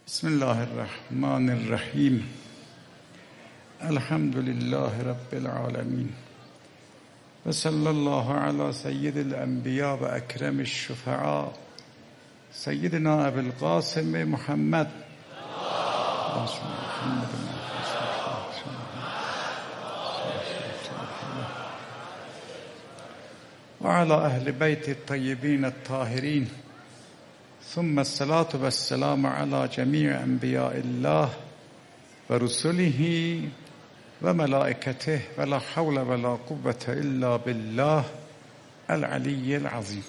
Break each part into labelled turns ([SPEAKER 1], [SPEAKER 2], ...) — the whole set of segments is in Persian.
[SPEAKER 1] بسم الله الرحمن الرحیم. الحمد لله رب العالمین و صلی الله علی سید الانبیاء و اکرم الشفعاء سیدنا ابی القاسم محمد و علی اهل بیت الطیبین الطاهرین، ثم الصلاة والسلام على جميع انبیاء الله و رسله و ملائکته ولا حول ولا قوة الا بالله العلی العظیم.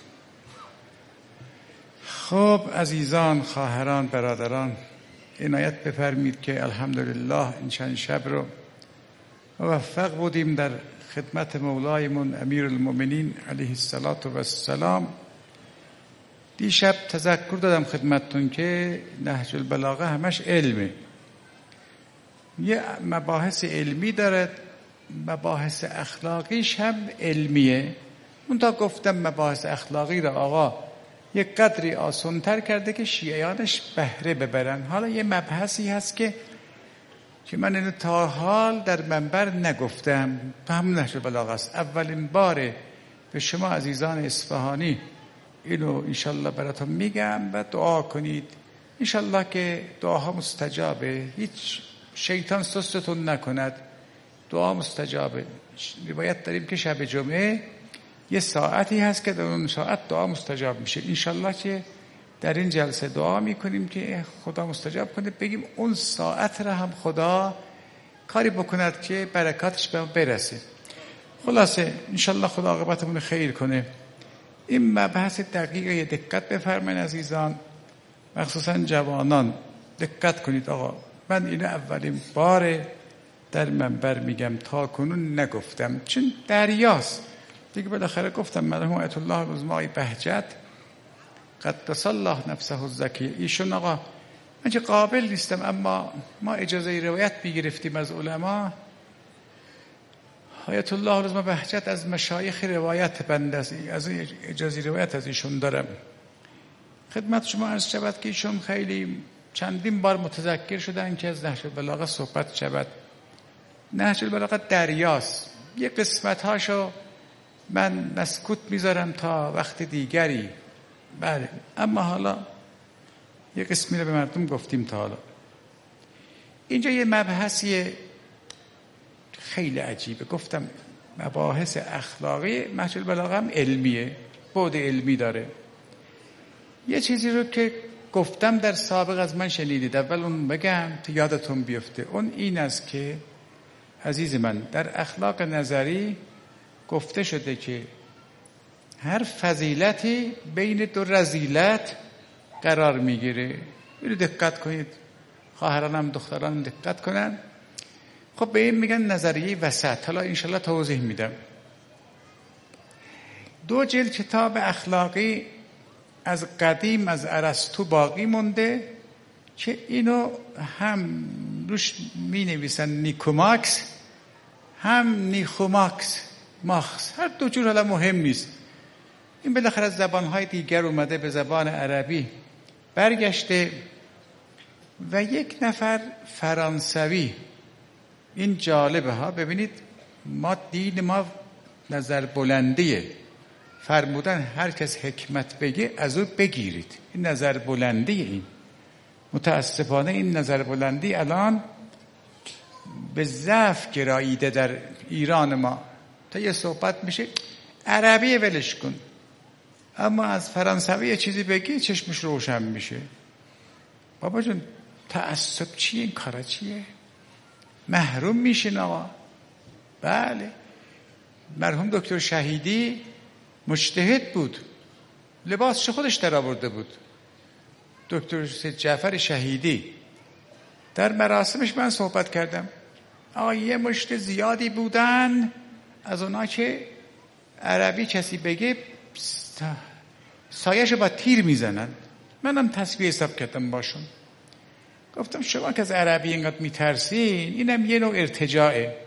[SPEAKER 1] خب عزیزان، خواهران، برادران، عنایت بفرمید که الحمدلله این چند شب رو موفق بودیم در خدمت مولایمون امیر المؤمنین علیه السلام. دیشب تذکر دادم خدمتتون که نهج البلاغه همش علمه، یه مباحث علمی داره، مباحث اخلاقیش هم علمیه. منتها گفتم مباحث اخلاقی را آقا یک قدری آسان‌تر کرده که شیعیانش بهره ببرن. حالا یه مبحثی هست که من اینو تا حال در منبر نگفتم، تو همون نهج البلاغه است. اولین باره به شما عزیزان اصفهانی اینو انشالله براتون میگم و دعا کنید انشالله که دعاها مستجابه، هیچ شیطان سستتون نکند، دعا مستجابه. روایت داریم که شب جمعه یه ساعتی هست که در اون ساعت دعا مستجاب میشه. انشالله که در این جلسه دعا میکنیم که خدا مستجاب کنه، بگیم اون ساعت را هم خدا کاری بکند که برکاتش به ما برسه. خلاصه انشالله خدا عاقبتمون خیر کنه. این مبحث دقیقه دقت بفرمایید عزیزان، مخصوصا جوانان دقت کنید. آقا من اینو اولین بار در منبر میگم، تا کنون نگفتم، چون دریاست دیگه. بالاخره گفتم مرحوم آیت الله العظمای بهجت قدس الله نفسه الزکیه، ایشون آقا من چه قابل نیستم، اما ما اجازه روایت بگرفتیم از علما. آیت الله العظمای بهجت از مشایخ روایت بنده است، از اجازه روایت از ایشون دارم. خدمت شما عرض شود که ایشون خیلی چندین بار متذکر شدن که از نهج البلاغه صحبت شود. نهج البلاغه دریاست، یه قسمت هاشو من مسکوت میذارم تا وقت دیگری. بله، اما حالا یه قسمی رو به مردم گفتیم تا حالا. اینجا یه مبحثی خیلی عجیبه. گفتم مباحث اخلاقی نهج البلاغه هم علمیه، بعد علمی داره. یه چیزی رو که گفتم در سابق از من شنیدید، اول اون بگم تا یادتون بیفته. اون این است که عزیز من، در اخلاق نظری گفته شده که هر فضیلتی بین دو رذیلت قرار میگیره. اینو دقت کنید، خواهرانم دخترانم دقت کنن. خب به این میگن نظریه وسط. حالا انشالله توضیح میدم. 2 جلد کتاب اخلاقی از قدیم از ارسطو باقی مونده که اینو هم روش می نویسن نیکوماکس هم نیخوماکس ماکس، هر دو جور حالا مهم نیست. این بالاخره از زبانهای دیگر اومده به زبان عربی برگشته. و یک نفر فرانسوی، این جالبه ها، ببینید ما دین ما نظر بلندیه، فرمودن هر کس حکمت بگه از او بگیرید. این نظر بلندیه. این متاسفانه این نظر بلندی الان به ضعف گراییده در ایران ما. تا یه صحبت میشه عربی ولش کن، اما از فرانسوی یه چیزی بگی چشمش روشن میشه. بابا جون تعصب چیه؟ این کارا چیه؟ محروم میشین آقا. بله، مرحوم دکتر شهیدی مجتهد بود، لباسش خودش در آورده بود. دکتر سید جعفر شهیدی در مراسمش من صحبت کردم. آقا یه مشت زیادی بودن از اونا که عربی کسی بگه سایه‌شو با تیر میزنن. منم تسبیح حساب کردم باشون. گفتم شما که از عربی اینقدر میترسین، اینم یه نوع ارتجاعه.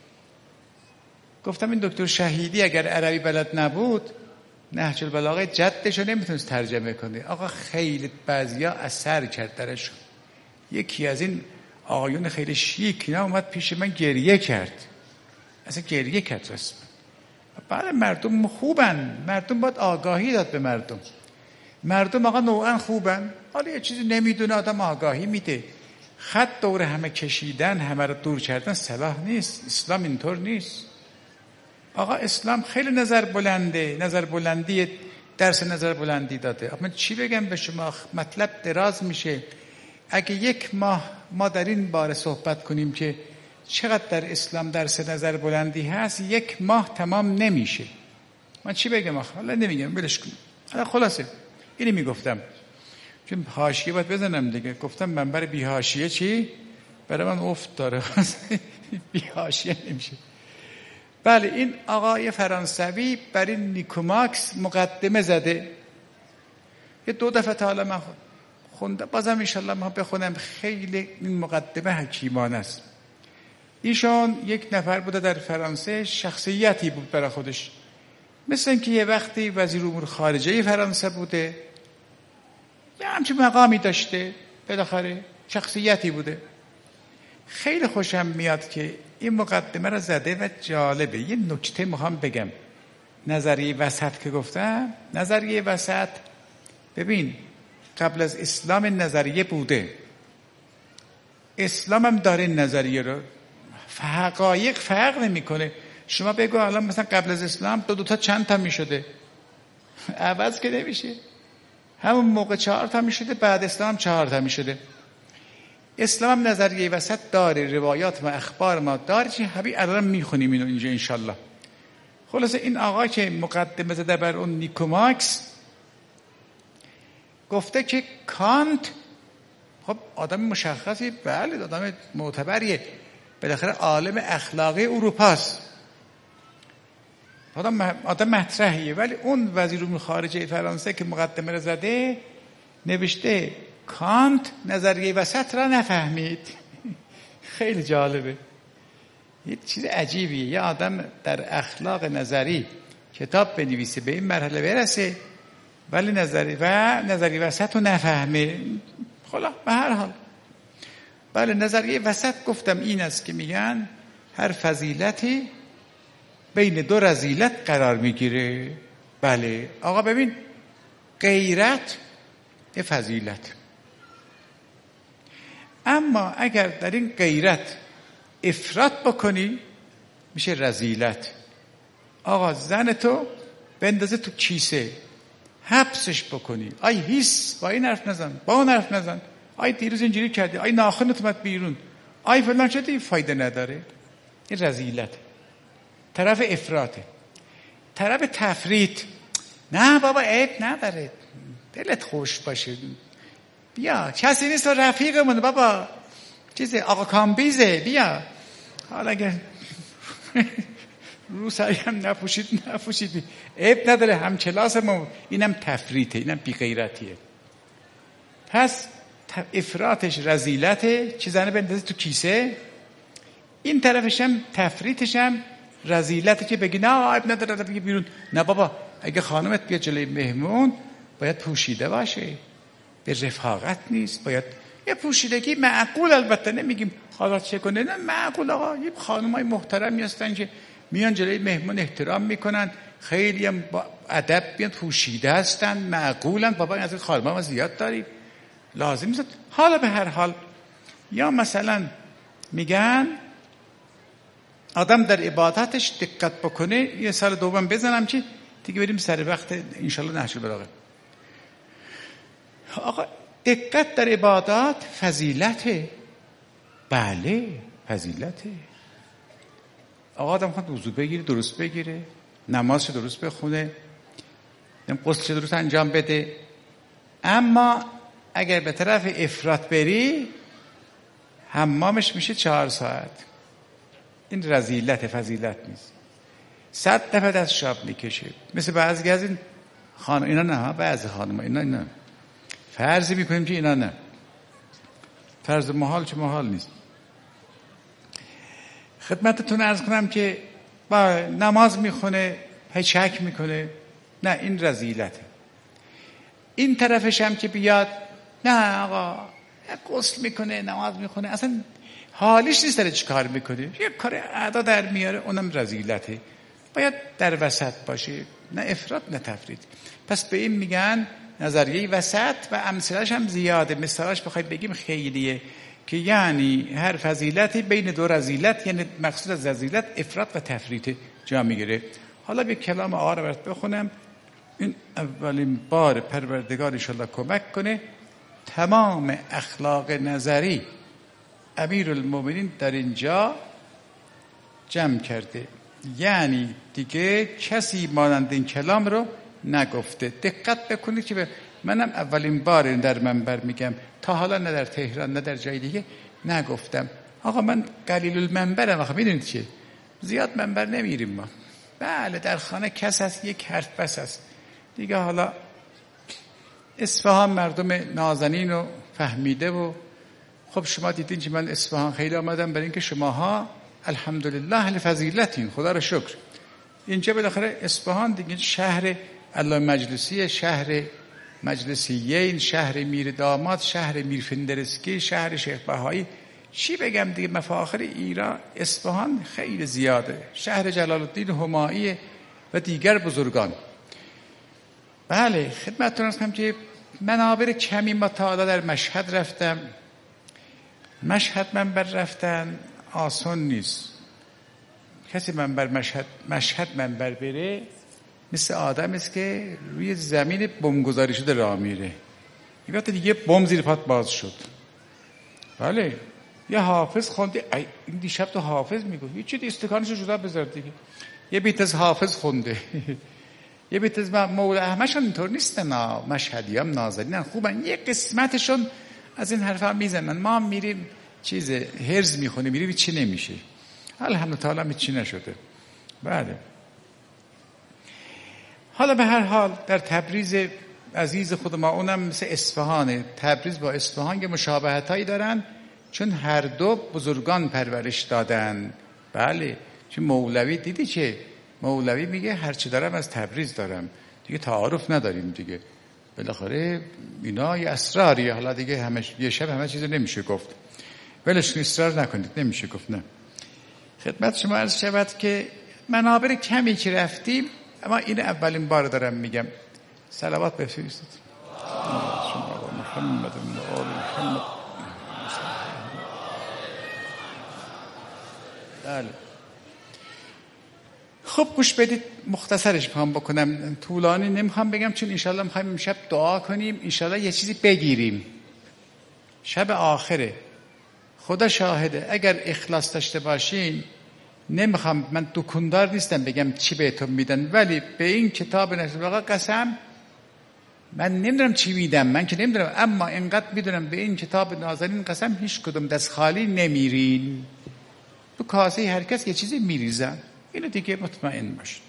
[SPEAKER 1] گفتم این دکتر شهیدی اگر عربی بلد نبود نهج البلاغه جدشو نمیتونست ترجمه کنه. آقا خیلی بعضیا اثر کرد درشون. یکی از این آقایون خیلی شیک اینا اومد پیش من گریه کرد، اصلا گریه کرد رسما. بله مردم خوبن، مردم باید آگاهی داد به مردم. مردم آقا نوعا خوبن، حالا یه چیزی نمیدونه آدم آگاهی میده. خط دور همه کشیدن، همه رو دور کردن صلاح نیست. اسلام اینطور نیست. آقا اسلام خیلی نظر بلنده، نظر بلندی، درس نظر بلندی داده. اما چی بگم به شما، مطلب دراز میشه. اگه یک ماه ما در این باره صحبت کنیم که چقدر در اسلام درس نظر بلندی هست، یک ماه تمام نمیشه. من چی بگم آخه؟ حالا نمیگم، ولش کن. حالا خلاصه اینی میگفتم چون حاشیه باید بزنم دیگه. گفتم منبر بی حاشیه چی؟ برای من افت داره. بی حاشیه نمیشه. بله این آقای فرانسوی برای نیکوماکس مقدمه زده. یه 2 دفعه تا حالا من خوندم، بازم انشالله من بخونم. خیلی این مقدمه حکیمانه است. ایشان یک نفر بوده در فرانسه، شخصیتی بود برای خودش، مثل اینکه یه وقتی وزیر امور خارجه فرانسه بوده، یه همچین مقامی داشته، بالاخره شخصیتی بوده. خیلی خوشم میاد که این مقدمه را زده و جالبه. یه نکته میخوام بگم. نظریه وسط که گفتم، نظریه وسط ببین قبل از اسلام نظریه بوده، اسلام هم داره نظریه رو. حقایق فرق نمیکنه. شما بگو الان مثلا قبل از اسلام 2 تا چند تا میشده؟ عوض که نمیشه. همون موقع 4 تا میشده، بعد اسلام 4 تا میشده. اسلام هم نظریه وسط داره، روایات و اخبار ما داره. چی حبی الان میخونیم اینو اینجا انشالله. خلاصه این آقا که مقدمه زده بر اون نیکوماکس گفته که کانت خب آدم مشخصی، بله آدم معتبریه، بالاخره عالم اخلاقی اروپاست، آدم مطرحیه. ولی اون وزیر امور خارجه فرانسه که مقدمه رو زده نوشته کانت نظریه وسط را نفهمید. خیلی جالبه، یه چیز عجیبیه. یه آدم در اخلاق نظری کتاب بنویسه به این مرحله برسه ولی نظریه وسط رو نفهمه. خلا به هر حال بله نظریه وسط گفتم این است که میگن هر فضیلتی بین 2 رذیلت قرار میگیره. بله آقا ببین غیرت یه فضیلت، اما اگر در این غیرت افراط بکنی میشه رذیلت. آقا زن تو بندازه تو کیسه حبسش بکنی، آی هیس با این حرف نزن، با اون حرف نزن، آی دیروز اینجوری کردی، آی ناخنت اومد بیرون، آی فلان شدی، فایده نداره. این رذیلت. طرف افراطه. طرف تفریط، نه بابا عیب نداره، دلت خوش باشه، بیا کسی نیست رفیقمون بابا، چیزه آقا کامبیزه، بیا. حالا اگر رو سری هم نپوشید عیب نداره، هم کلاس ما. اینم تفریطه، اینم بی‌غیرتیه. پس افراطش رذیلته، چیزانه بندازه تو کیسه. این طرفش هم تفریطش هم رذیلته که بگی نه عیب نداره بگی بیرون. نه بابا اگه خانمت بیاد جلوی مهمون باید پوشیده باشه، به رفاقت نیست، باید یه پوشیدگی معقول. البته نمیگیم حالا چه کنه، نه معقول. آقا یه خانمای محترمی هستن که میان جلوی مهمون احترام میکنن، خیلی هم با ادب بیان پوشیده هستن، معقولن. بابا از این خانم‌ها ما زیاد داریم، لازم نیست. حالا به هر حال یا مثلا میگن آدم در عبادتش دقت بکنه. یه سال دوم بزنم چی دیگه بریم سر وقت انشالله نهج البلاغه. آقا دقت در عبادات فضیلته. بله فضیلته. آقا آدم خواهد وضو بگیره، درست بگیره، نمازش درست بخونه، غسلش درست انجام بده. اما اگر به طرف افراط بری حمامش میشه 4 ساعت. این رذیلت، فضیلت نیست. 100 دفعه دست شاب میکشه. مثل بعضی از این خانم، اینا نه، بعضی خانم اینا فرض میکنیم که اینا نه، فرض محال چه محال نیست. خدمتتون عرض کنم که با نماز میخونه هچک میکنه، نه این رذیلته. این طرفش هم که بیاد نه آقا غسل میکنه، نماز میخونه، اصلا حالیش نیست داره چی کار میکنه، یک کار اعدا در میاره، اونم رذیلته. باید در وسط باشه، نه افراط نه تفرید. پس به این میگن نظریه وسط و امثالش هم زیاده. مثالش بخواید بگیم خیلیه که یعنی هر فضیلتی بین دو رذیلت، یعنی مقصود از رذیلت افراط و تفریط جا میگیره. حالا به کلام آقا رو برات بخونم. این اولین بار پروردگار انشالله کمک کنه تمام اخلاق نظری امیرالمومنین در اینجا جمع کرده، یعنی دیگه کسی مانند این کلام رو نگفته. دقت بکنید که منم اولین بار در منبر میگم، تا حالا نه در تهران نه در جای دیگه نگفتم. آقا من قلیل المنبرم، آقا میدونید چیه، زیاد منبر نمیریم ما. بله در خانه کس هست، یک حرف بس هست دیگه. حالا اصفهان مردم نازنین و فهمیده و خب شما دیدین که من اصفهان خیلی آمدم برای اینکه شماها الحمدلله اهل فضیلتین، خدا رو شکر. اینجا بالاخره اصفهان دیگه شهر الله مجلسی، شهر مجلسیین، شهر میر داماد، شهر میر فندرسکی، شهر شیخ بهایی. چی بگم دیگه، مفاخر ایران اصفهان خیلی زیاده، شهر جلال الدین همایی و دیگر بزرگان. بله خدمتتون هستم که منابر کمی ما تا حالا در مشهد رفتم. مشهد منبر رفتن آسان نیست. کسی مشهد منبر بره مثل آدم است که روی زمین بمب گذاری شده راه میره. یه وقت دیگه بمب زیر پات باز شد. بله یه حافظ خونده، این دیشب تو حافظ میگو یه چیز استکانشو جدا بذار دیگه. یه بیت از حافظ خونده یه بیت از مولا احمدشون اینطور نیستن، مشهدی هم نازنین خوبن، یه قسمتشون از این حرفا میزنن. ما میریم چیز هرز میخونیم، میریم چی نمیشه. الحمدلله چی نشده. بله حالا به هر حال در تبریز عزیز خود ما، اونم مثل اصفهانه، تبریز با اصفهان که مشابهتایی دارن چون هر دو بزرگان پرورش دادن. بله چون مولوی دیدی که مولوی میگه هرچی دارم از تبریز دارم، دیگه تعارف نداریم دیگه، بالاخره اینا یه اسراریه. حالا دیگه یه شب همه چیز نمیشه گفت، ولش اصرار نکنید، نمیشه گفت. نه خدمت شما عرض شود که منابر کمی که رفتیم، اما این اولین بار دارم میگم. صلوات بفرستید شما محمد و آل محمد. بله خب گوش بدید، مختصرش میخوام بکنم، طولانی نمیخوام بگم، چون انشالله میخوایم امشب دعا کنیم، انشالله یه چیزی بگیریم. شب آخره، خدا شاهده اگر اخلاص داشته باشین، نمیخوام، من دکاندار نیستم بگم چی بهتون میدن، ولی به این کتاب نشد آقا قسم من نمیدونم چی میدم، من که نمیدونم، اما اینقدر میدونم به این کتاب نازنین قسم هیچ کدوم دست خالی نمیرین. تو کاسه هر کس یه چیزی میریزن، اینو دیگه مطمئن باشین.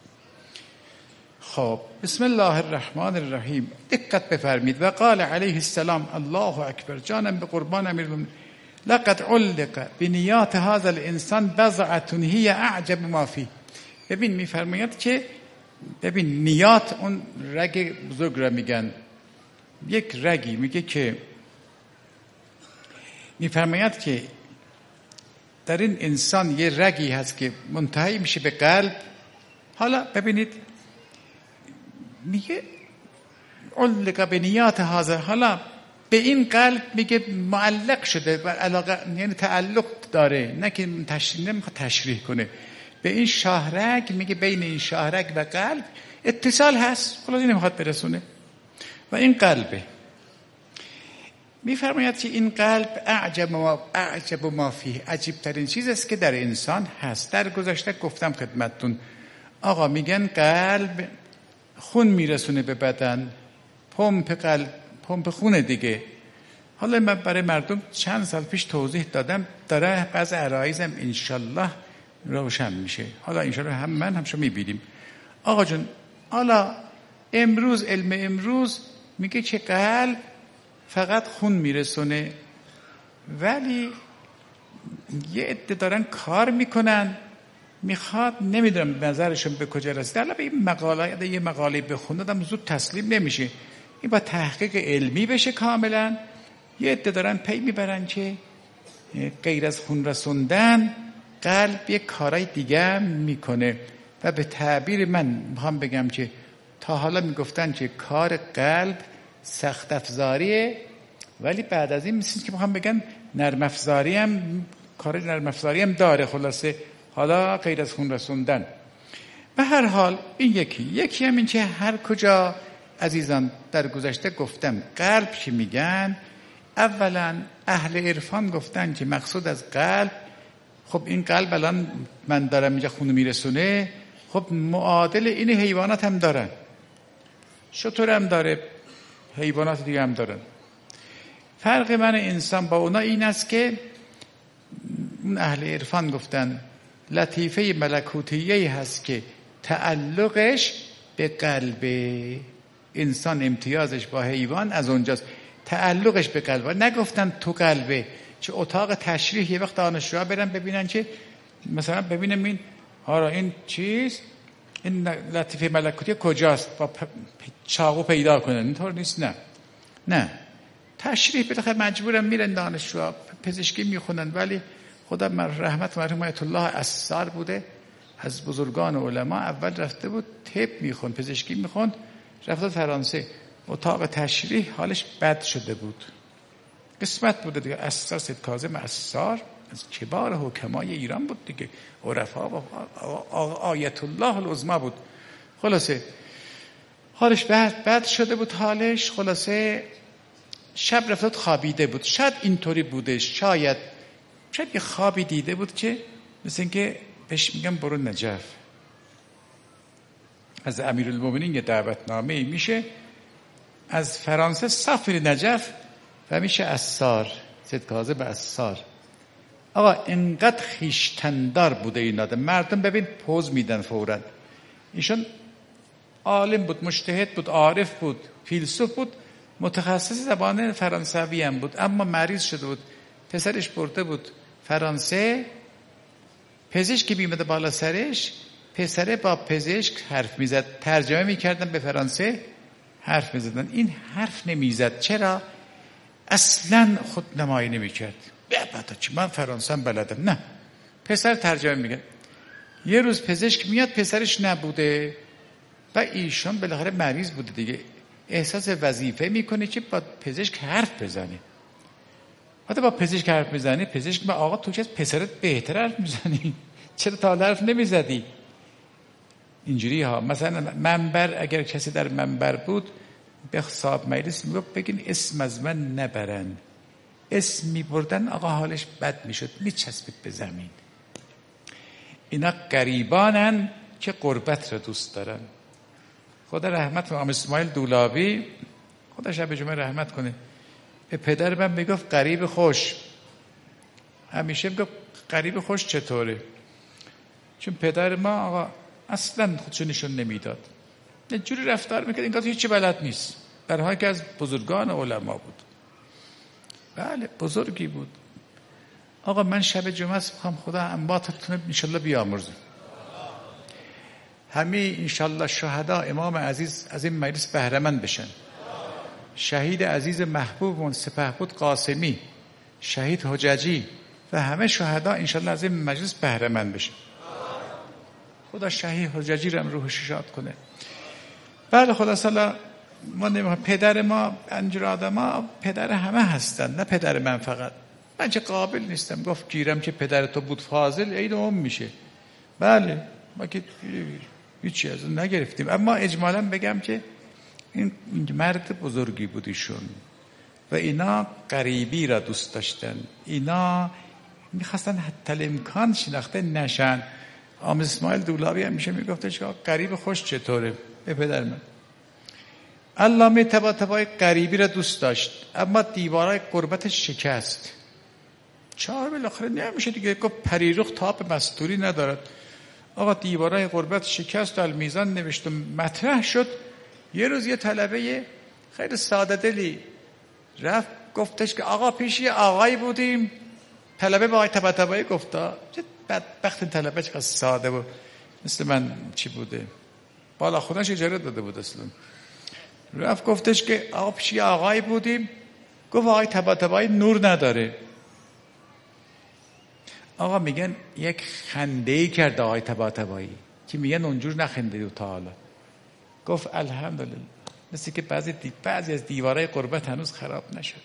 [SPEAKER 1] خب بسم الله الرحمن الرحیم، دقت بفرمید. و قال علیه السلام الله اکبر، جانم به قربان امیرالمومنین، لقد علق بنیات هذا الانسان بضعة هی اعجب ما فیه. ببین میفرماید که ببین نیات اون رگ بزرگ را میگن، یک رگی میگه که میفرماید که در این انسان یه رگی هست که منتهی میشه به قلب. حالا ببینید میگه علق بنیات هذا، حالا به این قلب میگه معلق شده و علاقه، یعنی تعلق داره، نه که نمیخواد تشریح کنه. به این شاهرگ میگه بین این شاهرگ و قلب اتصال هست، خلاص نمیخواد برسونه. و این قلبه میفرماید که این قلب اعجب ما فیه، عجیب ترین چیز است که در انسان هست. در گذشته گفتم خدمتتون، آقا میگن قلب خون میرسونه به بدن، پمپ خونه دیگه. حالا من برای مردم چند سال پیش توضیح دادم، داره بعض عرایزم انشالله روشن میشه. حالا انشالله هم من هم شما میبینیم. آقا جون حالا امروز علم امروز میگه که قلب فقط خون میرسونه، ولی یه عده دارن کار میکنن، میخواد نمیدونم نظرشون به کجا رسیده. حالا به این مقاله، یه مقاله بخوندم زود تسلیم نمیشه، این با تحقیق علمی بشه کاملا، یه عده دارن پی میبرن که غیر از خون رسوندن قلب یک کارای دیگه میکنه و به تعبیر من میخوام بگم که تا حالا میگفتن که کار قلب سخت افزاریه، ولی بعد از این مثل که میخوام بگن نرم افزاری هم، کار نرم افزاری هم داره. خلاصه حالا غیر از خون رسوندن. به هر حال این یکی هم این که هر کجا عزیزان در گذشته گفتم قلب که میگن، اولا اهل عرفان گفتن که مقصود از قلب، خب این قلب الان من دارم اینجا خونو میرسونه، خب معادل این حیوانات هم دارن، شتر هم داره، حیوانات دیگه هم دارن. فرق من انسان با اونا این است که اون اهل عرفان گفتن لطیفه ملکوتیه هست که تعلقش به قلب انسان، امتیازش با حیوان از اونجاست، تعلقش به قلب. نگفتن تو قلبه. چه اتاق تشریح یه وقت دانشجوها برن ببینن که مثلا ببینم این این چیز، این لطیفه ملکوتی کجاست، با چاقو پیدا کنن. اینطور نیست. نه تشریح بالاخره مجبورم میرن دانشجوها پزشکی میخونن، ولی خدا رحمت مرحوم آیت الله عصار بوده، از بزرگان علما، اول رفته بود طب میخوند، پزشکی میخوند، رفته فرانسه، اتاق تشریح حالش بد شده بود، قسمت بوده دیگه. عصار، سید کاظم عصار از کبار حکمای ایران بود دیگه، عرفا و آیت الله العظما بود. خلاصه حالش بد شده بود حالش. خلاصه شب رفته خوابیده بود، شاید اینطوری بوده، شاید یه خوابی دیده بود که مثل اینکه بهش میگم برو نجف. از امیرالمومنین یه دعوتنامه میشه از فرانسه سفر نجف و میشه عصار، سید کاظم عصار. آقا اینقدر خیشتندار بوده این آدم، مردم ببین پوز میدن فوراً. ایشون عالم بود، مجتهد بود، عارف بود، فیلسوف بود، متخصص زبان فرانسوی هم بود، اما مریض شده بود. پسرش برده بود فرانسه، پزشک که بیمده بالا سرش، پسره با پزشک حرف میزد، ترجمه میکردن به فرانسه، حرف میزدن. این حرف نمیزد. چرا؟ اصلا خود نمایی نمیکرد. من فرانسه هم بلدم. نه، پسر ترجمه میگه. یه روز پزشک میاد، پسرش نبوده و ایشون بالاخره مریض بوده دیگه، احساس وظیفه میکنه که با پزشک حرف بزنه. وقتی با پزشک حرف میزنه، پزشک میگه آقا تو که از پسرت بهتر حرف میزنی، چرا تا حرف نمیزدی؟ اینجوری ها. مثلا منبر، اگر کسی در منبر بود به صاحب مجلس میگفت بگین اسم از من نبرن، اسم میبردن آقا حالش بد میشد، میچسبید به زمین. اینا غریبانن که غربت رو دوست دارن. خدا رحمت کنه اسماعیل دولابی، خدا شب جمعه رحمت کنه، به پدر من میگفت غریب خوش. همیشه میگفت غریب خوش چطوره؟ چون پدر ما آقا اصلا خودشو نشون نمیداد، یه جوری رفتار میکرد اینقدر هیچی بلد نیست، در حالی که از بزرگان علما بود. بله بزرگی بود. آقا من شب جمعه میخوام خدا انباتتون انشالله بیامرزه، همه انشالله شهدا امام عزیز از این مجلس بهره مند بشن. شهید عزیز محبوبمون سپهبد قاسمی، شهید حججی و همه شهدا انشالله از این مجلس بهره مند بشن. خدا شهید حججی رو روحش شاد کنه. بله خدا سالا ما نمیخوام، پدر ما انجور آدم ها پدر همه هستن، نه پدر من فقط. من چه قابل نیستم گفت گیرم که پدر تو بود فاضل عید میشه. بله ما که هیچی از اون نگرفتیم، اما اجمالا بگم که این مرد بزرگی بود ایشون و اینا غریبی را دوست داشتن، اینا میخواستن حتی الامکان شناخته نشن. آمد اسماعیل دولابی همیشه میگفتش که غریب خوش چطوره به پدر من. علامه طباطبایی غریبی را دوست داشت، اما دیوارای غربتش شکست. چهار بالاخره نمیشه دیگه، گفت پریرخ تاب مستوری ندارد. آقا دیوارای غربت شکست، المیزان نوشت و مطرح شد. یه روز یه طلبه خیلی ساده دلی رفت گفتش که آقا پیش یه آقایی بودیم. طلبه با آقای طباطبایی گفتا، بدبخت طلبه چقدر ساده بود، مثل من چی بوده، بالا خودش اجاره داده بود اصلا. رفت گفتش که آقا پیش یه آقایی بودیم، گفت آقای طباطبایی نور نداره. آقا میگن یک خنده‌ای کرد آقای طباطبایی که میگن اونجور نخندید تا حالا. گفت الحمدلله، مثل که بعضی از دیوارای قربت هنوز خراب نشده.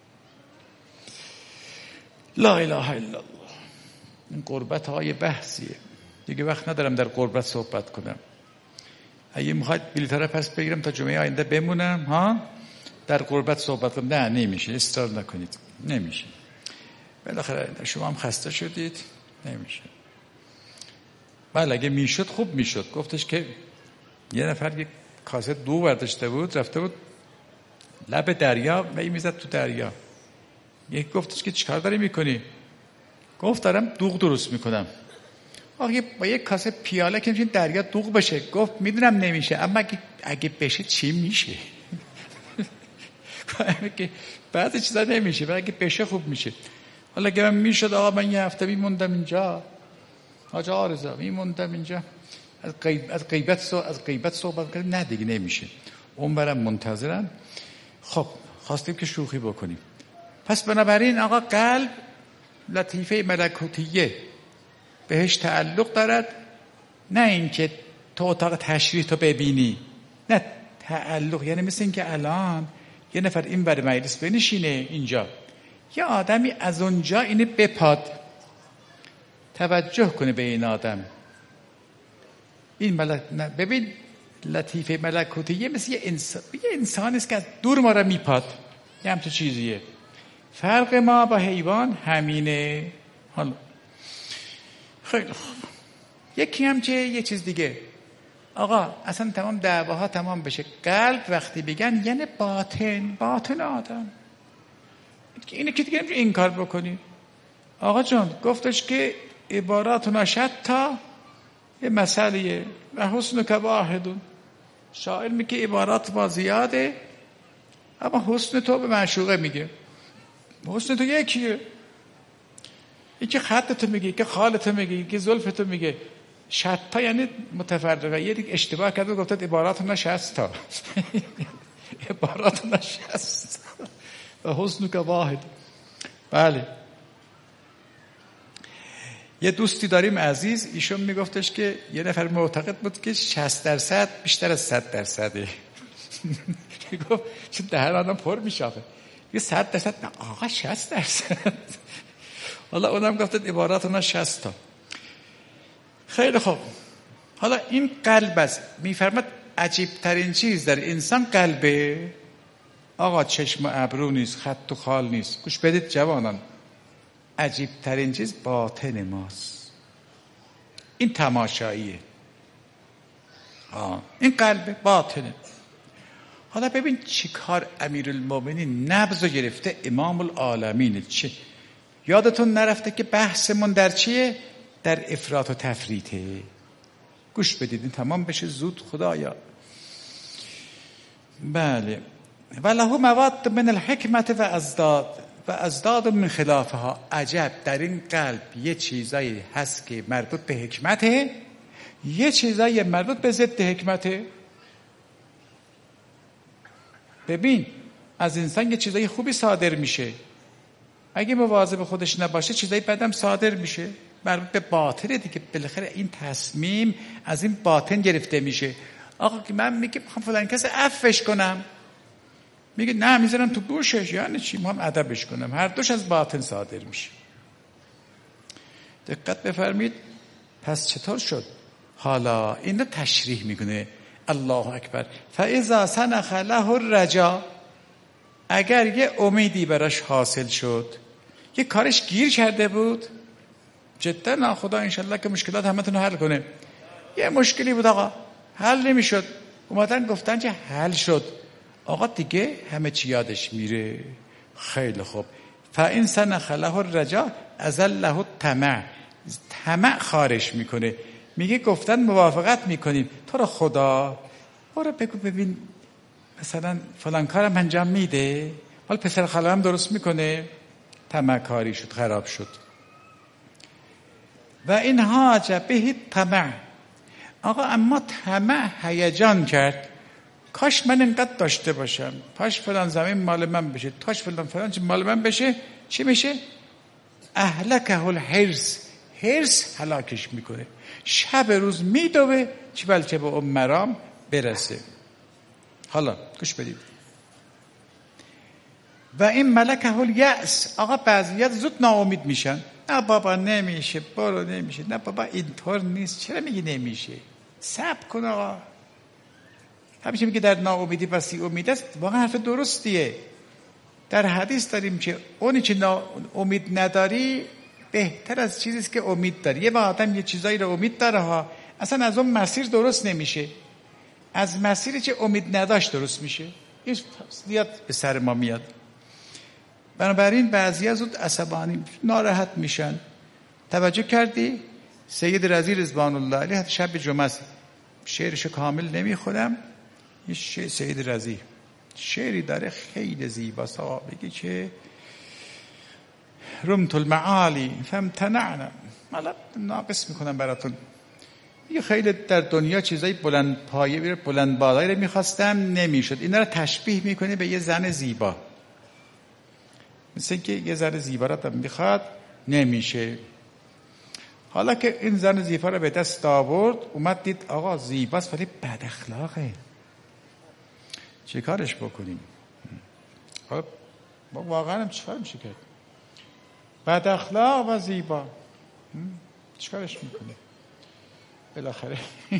[SPEAKER 1] لا اله الا الله. این قربت های بحثیه دیگه، وقت ندارم در قربت صحبت کنم. اگه میخواید بلیط‌ها رو پس بگیرم تا جمعه آینده بمونم ها در قربت صحبت کنم، نه نمیشه، اصرار نکنید، نمیشه. بالاخره شما هم خسته شدید، نمیشه. بله اگه میشد خوب میشد. گفتش که یه نفر یک کاسه دو برداشته بود، رفته بود لب دریا و این میزد تو دریا. یک گفتش که چیکار داری میکنی؟ گفت دارم دوغ درست میکنم. آخه با یک کاسه پیاله که میشه دریا دوغ بشه. گفت میدونم نمیشه، اما اگه بشه چی میشه؟ بعضی چیزا نمیشه، ولی اگه بشه خوب میشه. حالا اگه من میشد آقا من یه هفته میموندم اینجا، حاج آرزا میموندم اینجا از غیبت صحبت کنیم، نه دیگه نمیشه. اون برم منتظرم. خب خواستیم که شوخی بکنیم. پس بنابراین آقا قلب لطیفه ملکوتیه بهش تعلق دارد، نه اینکه تو اتاق تشریح تو ببینی، نه تعلق. یعنی مثل اینکه الان یه نفر این بر مجلس بنشینه اینجا، یه آدمی از اونجا اینه بپاد، توجه کنه به این آدم. این ببین لطیفه ملکوتیه مثل یه انسان است که از دور ما را میپاد، یه همچه چیزیه. فرق ما با حیوان همینه. حالا خیلی خوب، یکی هم چه یه چیز دیگه آقا، اصلا تمام دعواها تمام بشه. قلب وقتی بگن یعنی باطن آدم، اینه که دیگه نمیشه این کار بکنی. آقا جان گفتش که عباراتنا شتا، یه مسئله و حسن که واحدون. شاعر میگه عبارات ما زیاده اما حسن تو به معشوقه میگه. حسن تو یکیه، یکی خطتو میگه، یکی خالتو میگه، یکی زلفتو میگه. شتا یعنی متفرقه. یه دیگه اشتباه کرد و گفت عباراتنا شستا. عباراتنا شستا و حسن که واحد. بله یه دوستی داریم عزیز، ایشون میگفتش که یه نفر معتقد بود که 60% بیشتر از 100%. گفت چون دهن آدم پر میشافه. یه 100% نه آقا 60%. حالا اونم گفت عباراتنا 60 تا. خیلی خوب. حالا این قلب است. میفرماد عجیب ترین چیز در انسان قلبه. آقا چشم و ابرو نیست، خط و خال نیست. گوش بدید جوانان، عجیب ترین چیز باطن ماست. این تماشاییه. این قلب باطنه. حالا ببین چی کار امیرالمومنین نبض گرفته، امام العالمینه. چه یادتون نرفته که بحثمون در چیه؟ در افراط و تفریطه. گوش بدید این تمام بشه زود خدایا. بله وله مواد من الحکمت و ازداد من خلافها. عجب در این قلب یه چیزایی هست که مربوط به حکمته، یه چیزایی مربوط به ضد حکمته. ببین از انسان یه چیزای خوبی صادر میشه، اگه مواظب خودش نباشه چیزای بدم صادر میشه. مربوط به باطنه دیگه. بالاخره این تصمیم از این باطن گرفته میشه. آقا که من میگم میخوام فلان کس عفوش کنم، میگه نه میذارم تو گوشش، یعنی چی؟ میخوام ادبش کنم. هر دوش از باطن صادر میشه. دقت بفرمید. پس چطور شد؟ حالا این رو تشریح میکنه. الله اکبر. فاذا سنخ له الرجا، اگر یه امیدی براش حاصل شد، یه کارش گیر کرده بود، جدا خدا انشالله که مشکلات همتون حل کنه. یه مشکلی بود آقا حل نمیشد، اومدن گفتن که حل شد. آقا دیگه همه چی یادش میره. خیلی خوب. فإن سنخ له الرجا ازله الطمع، طمع خارش میکنه. میگه گفتن موافقت میکنیم، تو رو خدا برو بگو ببین مثلا فلان کارم انجام میده، حالا پسر خاله‌ام درست میکنه. طمع کاری شد، خراب شد. و این حاج به طمع. آقا اما طمع هیجان کرد، کاش من اینقدر داشته باشم، کاش فلان زمین مال من بشه، کاش فلان چی مال من بشه. چی میشه؟ اهلکه الحرص، حرص هلاکش میکنه، شب روز میدوه چه بلکه به اون مرام برسه. حالا گوش بدید. و این ملکه الیأس، آقا بعضیات زود ناامید میشن. نه بابا نمیشه، برو نمیشه، نه بابا اینطور نیست، چرا میگی نمیشه؟ صبر کن آقا. همیشه میگه در ناامیدی وسیع امید است، واقعا حرف درستیه. در حدیث داریم که اونی که امید نداری بهتر از چیزی است که امید داری. یه آدم یه چیزایی رو امید داره ها، اصلا از اون مسیر درست نمیشه، از مسیری که امید نداشت درست میشه. این زیاد به سر ما میاد. بنابراین بعضی زود عصبانی ناراحت میشن. توجه کردی؟ سید رضی رضوان الله علیه حتی شب جمعه شعرشو کامل نمیخونم، یه سید رضی شعری داره خیلی زیباست، بگی که رمت المعالی فامتنعنا، مالا ناقص میکنم براتون. یه خیلی در دنیا چیزای بلند پایه بلند بالایی رو میخواستم نمیشد. اینا رو تشبیه میکنه به یه زن زیبا، مثل که یه زن زیبا رو میخواد نمیشه. حالا که این زن زیبا رو به دست آورد، اومد دید آقا زیباست ولی بد اخلاقه، چه کارش بکنیم؟ خب واقعا هم چه کار میشه کرد؟ بد اخلاق و زیبا، چه کارش میکنه؟ بالاخره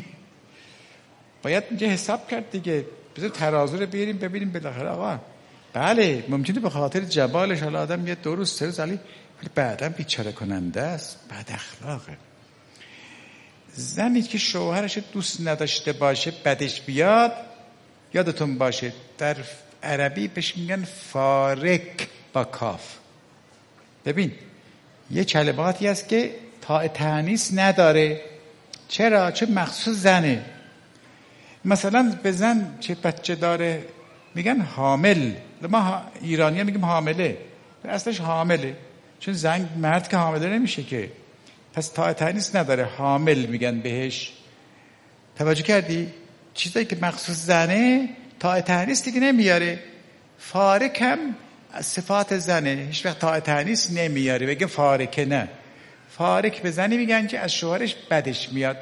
[SPEAKER 1] باید اینجا حساب کرد دیگه. بذار ترازو رو بیاریم ببینیم بالاخره آقا بله ممکنه به خاطر جمالش حالا آدم یه 2 روز 3 روز ولی بعداً بیچاره کننده است، بد اخلاقه. زنی که شوهرش دوست نداشته باشه بدش بیاد، یادتون باشه در عربی بهش میگن فارک با کاف. ببین یه کلماتی هست که تاء تانیث نداره. چرا؟ چون مخصوص زنه. مثلا به زن چه بچه داره میگن حامل، ما ایرانی ها میگیم حامله، اصلش حامله، چون زن مرد که حامله نمیشه که، پس تاء تانیث نداره، حامل میگن بهش. توجه کردی؟ چیزایی که مخصوص زنه تاء تانیث دیگه نمیاره. فارک هم صفات زنه، هیچ وقت تاء تانیث نمیاره، بگیم فارکه، نه، فارک به زنی میگن که از شوهرش بدش میاد.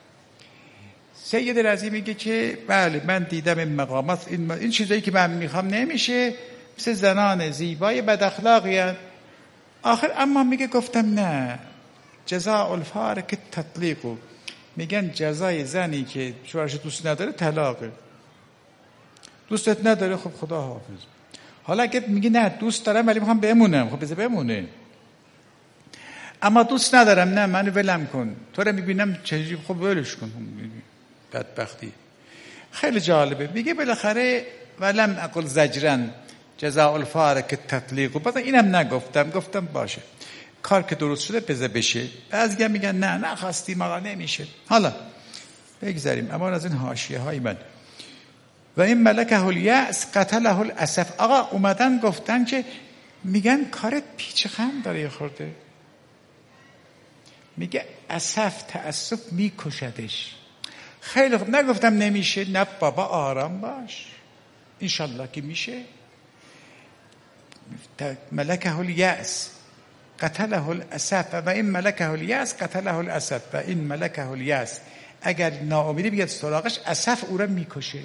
[SPEAKER 1] سید رضی میگه که بله من دیدم این مقامات، این چیزایی که من میخوام نمیشه، مثل زنان زیبای بد اخلاقی هست. آخر اما میگه گفتم نه، جزاء الفارق تطلیق، میگن جزای زنی که شوهرش دوست نداره طلاقه. دوستت نداره خب خدا حافظ. حالا اگه میگی نه دوست دارم ولی میخوام بمونم، خب بذار بمونه. اما دوست ندارم، نه منو ولم کن، تو رو میبینم چجوری، خب ولش کن. بدبختی خیلی جالبه. میگه بالاخره ولم اقل زجرن جزاء الفارق تطلیق، بعد اینم نگفتم، گفتم باشه کار که درست شده بذار بشه. بعضیا میگن نه نخواستیم آقا نمیشه. حالا بگذاریم. اما از این حاشیه های من و این ملکه الیأس قتله الاسف. آقا اومدن گفتن که میگن کارت پیچ خم داره یه خورده، میگه اسف تأسف میکشدش. خیلی خوب، نگفتم نمیشه، نه بابا آرام باش، انشالله که میشه. ملکه الیأس قتله الاسف و این ملکه الیأس قتله الاسف و این ملکه الیأس، اگر ناامیدی بیاد سراغش اسف او را میکشه.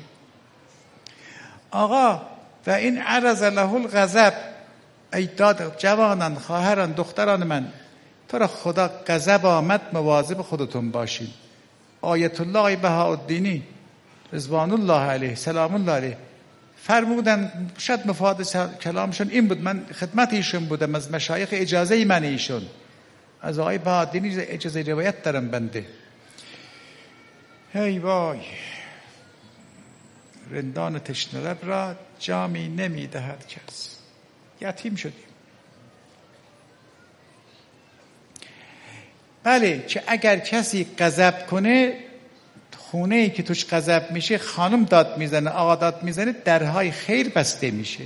[SPEAKER 1] آقا و این عرض له الغضب، ای داد جوانان خواهران دختران من، تو را خدا غضب آمد مواظب خودتون باشین. آیت الله بهاءالدینی رضوان الله علیه سلام الله علیه فرمودن، شاید مفاد کلامشون این بود، من خدمت ایشون بودم، از مشایخ اجازه من ایشون، از آقای بهاءالدینی اجازه روایت دارم بنده. هی وای، رندان تشنه لب را جامی نمیدهد کس. یتیم شدیم. بله، چه اگر کسی غضب کنه، خونه ای که توش غضب میشه، خانم داد میزنه، آقا داد میزنه، درهای خیر بسته میشه.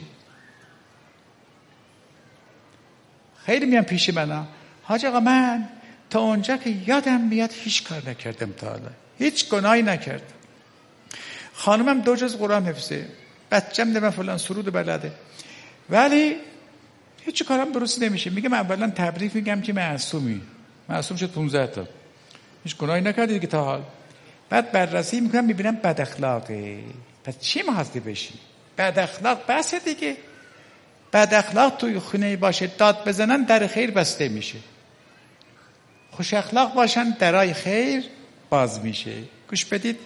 [SPEAKER 1] خیلی میان پیش من، حاج آقا من تا اونجا که یادم میاد هیچ کار نکردم، تا حالا هیچ گناهی نکردم. خانمم 2 جز قرآن حفظه، بچم ده من فلان سرود بلده، ولی هیچ کارم درست نمیشه. میگم اولا تبریک میگم که معصوم شد 15 تا، هیچ گناهی نکردی که تا حال. بعد بررسی میکنم میبینم بد اخلاقه. پس چی محاسبه بشی؟ بد اخلاق بس دیگه. بد اخلاق توی خونه باشه داد بزنن در خیر بسته میشه، خوش اخلاق باشن درای خیر باز میشه. گوش بدید.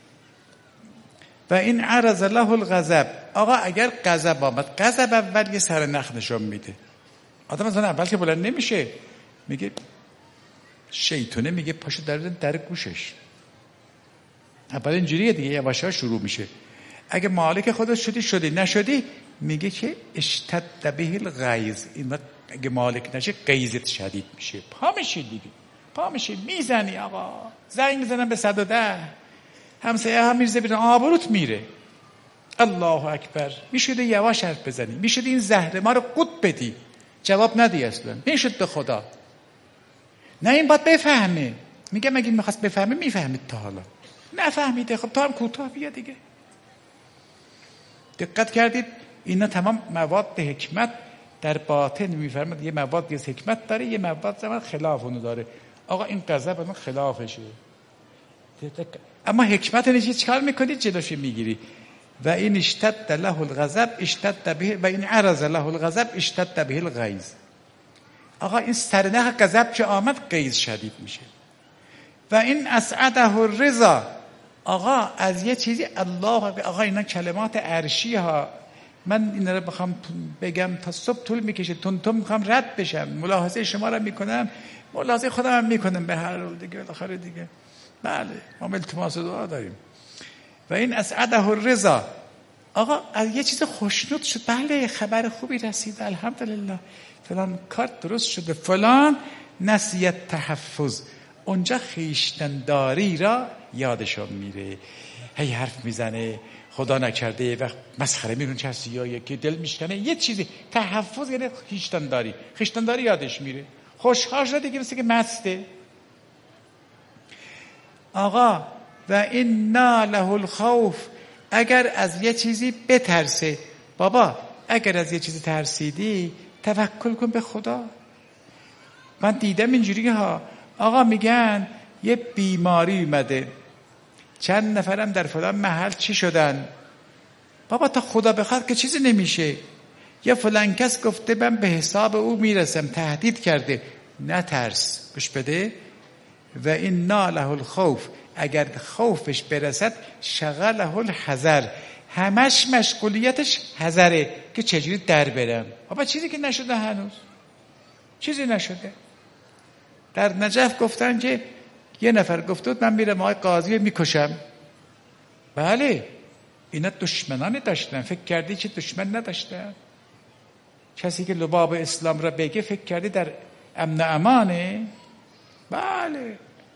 [SPEAKER 1] و این عرض له الغضب. آقا اگر غضب آمد، غضب اول یه سر نخ نشون میده. آدم از اون اول که بلند نمیشه، میگه شیطونه میگه پاشو در گوشش. اول اینجوریه دیگه، یواشا شروع میشه. اگه مالک خودت شدی نشدی، میگه که اشتد به الغیظ. این وقت اگه مالک نشه غیظت شدید میشه، پا میشه میزنی. آقا زنگ میزنن به 110، همسایه هم میرزه بیرون، آبروت میره. الله اکبر. میشده یواش حرف بزنی، میشده این زهر ما رو قوت بدی، جواب ندی اصلا. میشد به خدا. نه این باید بفهمه. میگم اگه میخواست بفهمه میفهمید، تا حالا نفهمیده. خب تا هم کوتاه بیا دیگه. دقت کردید؟ اینا تمام مواد حکمت در باطن میفرماد. یه مواد از حکمت داره، یه مواد زمان خلاف اونو داره. آقا این غضب اون خلافشه، اما حکمت نشی چکار میکنی؟ جلوش میگیری. و این اشتد له الغضب اشتد به، و این عرض له الغضب اشتد به الغیظ. آقا این سرنخ غضب که آمد غیظ شدید میشه. و این اسعده الرضا. آقا از یه چیزی الله، آقا اینا کلمات عرشی ها، من این رو بخوام بگم تا صبح طول میکشه، تون میخوام رد بشم. ملاحظه شما رو میکنم، ملاحظه خودم هم میکنم، به هر حال دیگه بالاخره دیگه. بله ما التماس دعا داریم. و این اسعده الرضا. آقا از یه چیز خوشنود شد، بله خبر خوبی رسید، الحمدلله فلان کار درست شده، فلان نسیت تحفظ، اونجا خیشتنداری را یادشون میره، هی حرف میزنه خدا نکرده یه وقت مسخره میرون کسی یا یکی دل میشکنه یه چیزی. تحفظ یعنی خیشتنداری یادش میره، خوشحال شده دیگه، مثل که مسته. آقا و این له الخوف. اگر از یه چیزی بترسه، بابا اگر از یه چیزی ترسیدی توکل کن به خدا. من دیدم اینجوری ها، آقا میگن یه بیماری اومده، چند نفرم در فلان محل چی شدن، بابا تا خدا بخواد که چیزی نمیشه. یا فلان کس گفته من به حساب او میرسم، تهدید کرده. نترس، گوش بده. و این له الخوف. اگر خوفش برسد شغله الحذر، همش مشغولیتش حذره که چجوری در برم. بابا چیزی که نشده، هنوز چیزی نشده. در نجف گفتن که یه نفر گفته من میرم آقای قاضی میکشم. بله اینا دشمنانی داشتن، فکر کردی که دشمن نداشتن؟ کسی که لباب اسلام را بگه فکر کردی در امن امانه؟ بله.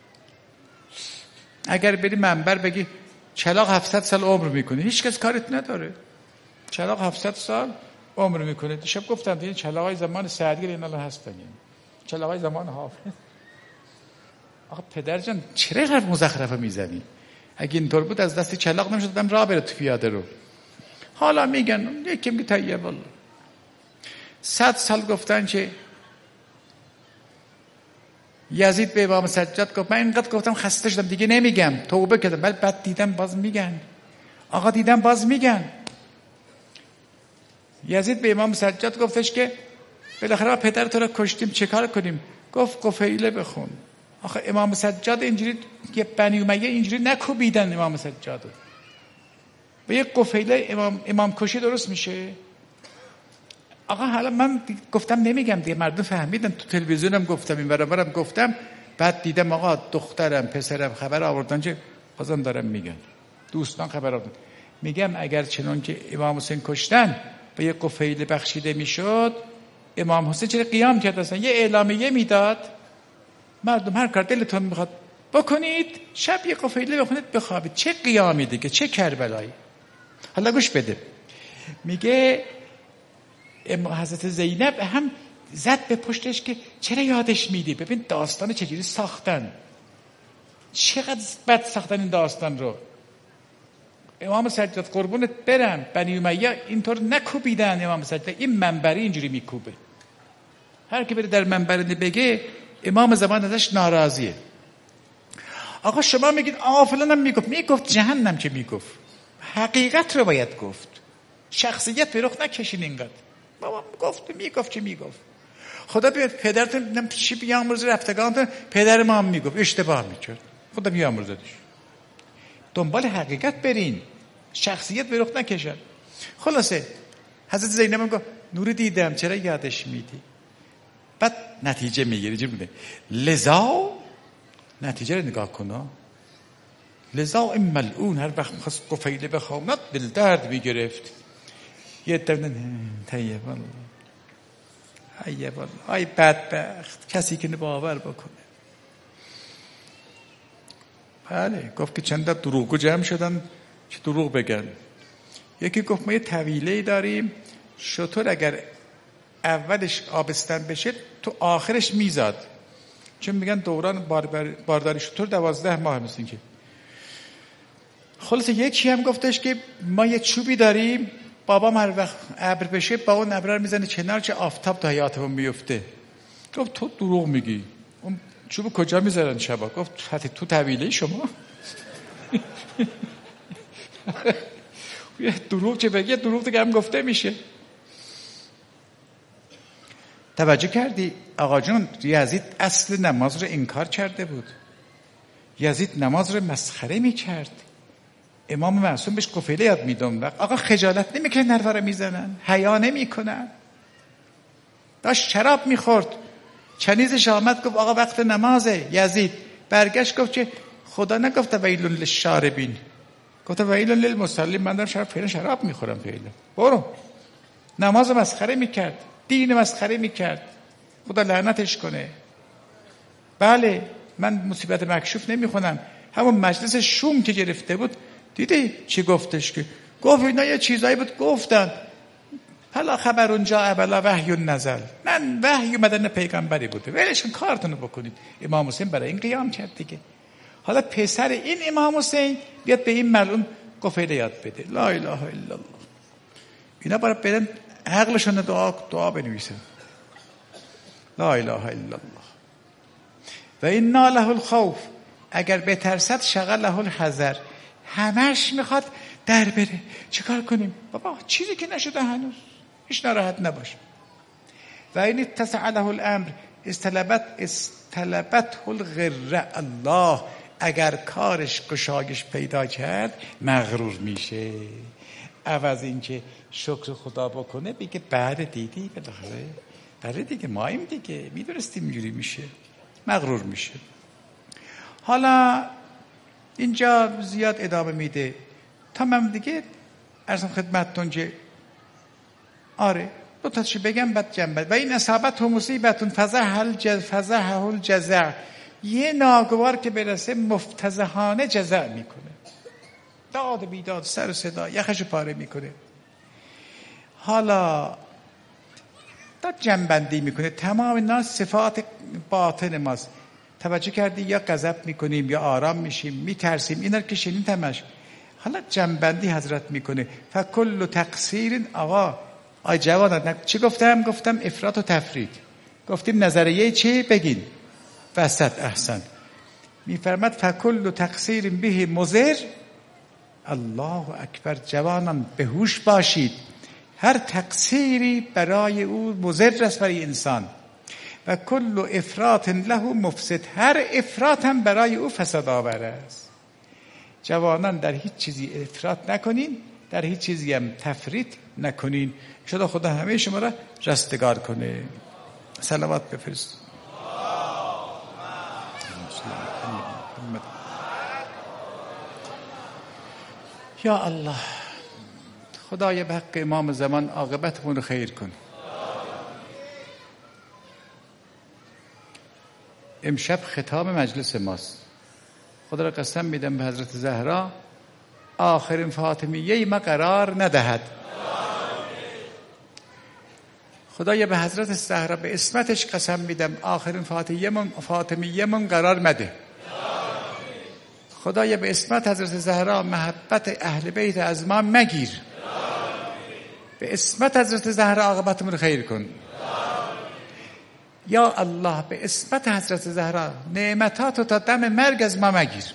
[SPEAKER 1] اگر بری منبر بگی چلاق 700 سال عمر میکنه، هیچ کس کارت نداره. چلاق 700 سال عمر میکنه. دیشب گفتم دیگه چلاقای زمان سعدی اینا الان هستن، چلاقای زمان حافظ. آقا پدر جان چرا حرف مزخرفه میزنی؟ اگه اینطور بود از دست چلاق نمیشد دم راه بره تو پیاده رو. حالا میگن یکی میگه طیب الله. 100 سال گفتن که یزید به امام سجاد گفت من اینقدر گفتم خسته شدم دیگه نمیگم، توبه کردم، ولی بعد دیدم باز میگن. آقا دیدم باز میگن. یزید به امام سجاد گفتش که بالاخره پدر تو رو کشتیم چه کار کنیم؟ گفت قفیله بخون. آخه امام سجاد اینجوری یه بنی امیه اینجوری نکوبیدن امام سجادو. به یه قفیله امام کشی درست میشه؟ آقا حالا من گفتم نمیگم دیگه، مردم فهمیدن، تو تلویزیونم گفتم، این برابرم گفتم، بعد دیدم آقا دخترم پسرم خبر آوردن که بازم دارم میگن، دوستان خبر آوردن. میگم اگر چنان که امام حسین کشتن به یه قفیله بخشیده میشد، امام حسین چرا قیام کرد؟ اصلا یه اعلامیه میداد مردم هر کار دلتون میخواد بکنید، شب یه قفیله بخونید بخوابید. چه قیامی دیگه، چه کربلایی. حالا گوش بده. میگه حضرت زینب هم زد به پشتش که چرا یادش میدی؟ ببین داستان چجوری ساختن، چقدر بد ساختن این داستان رو. امام سجاد قربونت برم، بنی امیه اینطور نکوبیدن امام سجاد، این منبری اینجوری میکوبه. هر کی بره در منبر بگه امام زمان ازش ناراضیه. آقا شما میگید فلانم میگفت جهنم که میگفت. حقیقت رو باید گفت. شخصیت به رخ نکشین اینقدر. بابا میگفت چه میگفت. خدا بیاد پدرتون چی بیامرزه رفتگانتون، پدر ما هم میگفت اشتباه میکرد، خدا بیامرزدش. دنبال حقیقت برین، شخصیت به رخ نکشن. خلاصه حضرت زینب گفت نوری دیدم چرا یادش میدی؟ بعد نتیجه میگیری چی بوده؟ لذا نتیجه رو نگاه کن. لذا این ملعون هر وقت میخواست قفیله بخواند دل درد میگرفت. یه دفعه طیب والله طیب والله ای بدبخت کسی که باور بکنه. بله گفت که چند تا دروغگو جمع شدن که دروغ بگن. یکی گفت ما یه طویله داریم، شتر اگر اولش آبستن بشه تو آخرش میزاد، چون میگن دوران بارداری شتر 12 ماه مثل که. خلاصه یکی هم گفتش که ما یه چوبی داریم، بابام هر وقت ابر بشه با اون ابر رو میزنه کنار چه آفتاب تا حیاتمون میفته. گفت تو دروغ میگی، اون چوب کجا میذارن شبا؟ گفت حتی تو طویله شما. دروغ چه بگی، دروغ دیگه هم گفته میشه. توجه کردی آقا جون؟ یزید اصل نماز رو انکار کرده بود. یزید نماز رو مسخره میکرد. امام معصوم بهش قفیله یاد میدون. آقا خجالت نمیکنه نرفا رو میزنن، حیا نمیکنن. داشت شراب میخورد، چنیزش آمد گفت آقا وقت نمازه. یزید برگشت گفت که خدا نگفته ویل للشاربین، گفته ویل للمصلین. من دارم شراب میخورم فعلا. برو. نماز مسخره میکرد، دین مسخره میکرد، خدا لعنتش کنه. بله من مصیبت مکشوف نمیخونم. همون مجلس شوم که گرفته بود دیدی چی گفتش؟ که گفت اینا یه چیزایی بود گفتن حالا خبر اونجا ابلا وحی نزل. من وحی اومدن پیغمبری بوده، ولشون کارتونو بکنید. امام حسین برای این قیام کرد دیگه. حالا پسر این امام حسین بیاد به این ملعون قفیله یاد بده. لا اله الا الله. اینا برای بدن عقلشون دعا بنویسن. لا اله الا الله. و انا له الخوف، اگر بترسد شغله الحذر، همش میخواد در بره. چیکار کنیم؟ بابا چیزی که نشده هنوز، هیچ ناراحت نباش. و این اتسع له الامر استلبت الغره الله، اگر کارش قشایش پیدا کرد مغرور میشه. عوض اینکه شکر خدا بکنه بگه بعد دیدی بالاخره بله دیگه ماییم دیگه میدونستیم اینجوری میشه، مغرور میشه. حالا اینجا زیاد ادامه میده. تمام دیگه عرضم خدمتتون که آره دو تاشو بگم بعد جنبه. و این اصابت و مصیبتون فزح الجزع، یه ناگوار که برسه مفتزهانه جزع میکنه، داد بیداد سر و صدا یخشو پاره میکنه. حالا داد جنبندی میکنه تمام اینا صفات باطن ماست. توجه کردی؟ یا غضب میکنیم یا آرام میشیم، میترسیم، اینا رو که شنین تمش. حالا جنبندی حضرت میکنه فکل تقصیر. آقا جوانان چی گفتم افراط و تفرید. گفتیم نظریه چی بگین وسط. احسن. میفرماد فکل تقصیر به مضر. الله اکبر. جوانان به هوش باشید، هر تقصیری برای او مضر است برای انسان. و کل افراط له مفسد، هر افراط هم برای او فساد آور است. جوانان در هیچ چیزی افراط نکنین، در هیچ چیزی هم تفرید نکنین. انشاءالله خدا همه شما را رستگار کنه. صلوات بفرست. یا الله خدای به حق امام زمان عاقبتمون رو خیر کن. امشب ختام مجلس ماست. خدا را قسم میدم به حضرت زهرا آخرین فاطمیه ما قرار ندهد. خدایا به حضرت زهرا به اسمتش قسم میدم آخرین فاطمیه من قرار مده. خدایا به اسمت حضرت زهرا محبت اهل بیت از ما مگیر. به اسمت حضرت زهرا عاقبتمون رو خیر کن. یا الله به اسمت حضرت زهرا نعمتاتو تا دم مرگ از ما مگیر.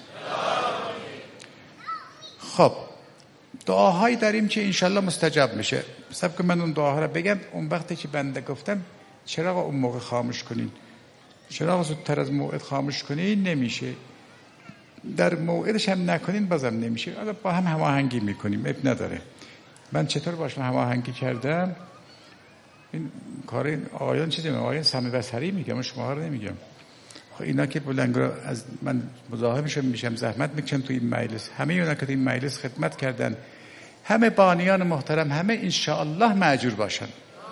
[SPEAKER 1] خب دعاهایی داریم که انشالله مستجاب میشه. سب که من اون دعاها رو بگم، اون وقتی که بنده گفتم چراغ اون موقع خاموش کنین، چراغ زودتر از موعد خاموش کنین نمیشه، در موعدش هم نکنین بازم نمیشه. حالا با هم هماهنگی میکنیم، اب نداره. من چطور باشم هماهنگی کردم؟ این کار این آقایان چیزی آقایان سمی بصری میگم، شما رو نمیگم. خب اینا که بلنگرا از من مزاحمشون میشم، زحمت میکشم تو این مجلس، همه اونا که تو این مجلس خدمت کردن، همه بانیان محترم، همه انشاءالله مأجور باشن.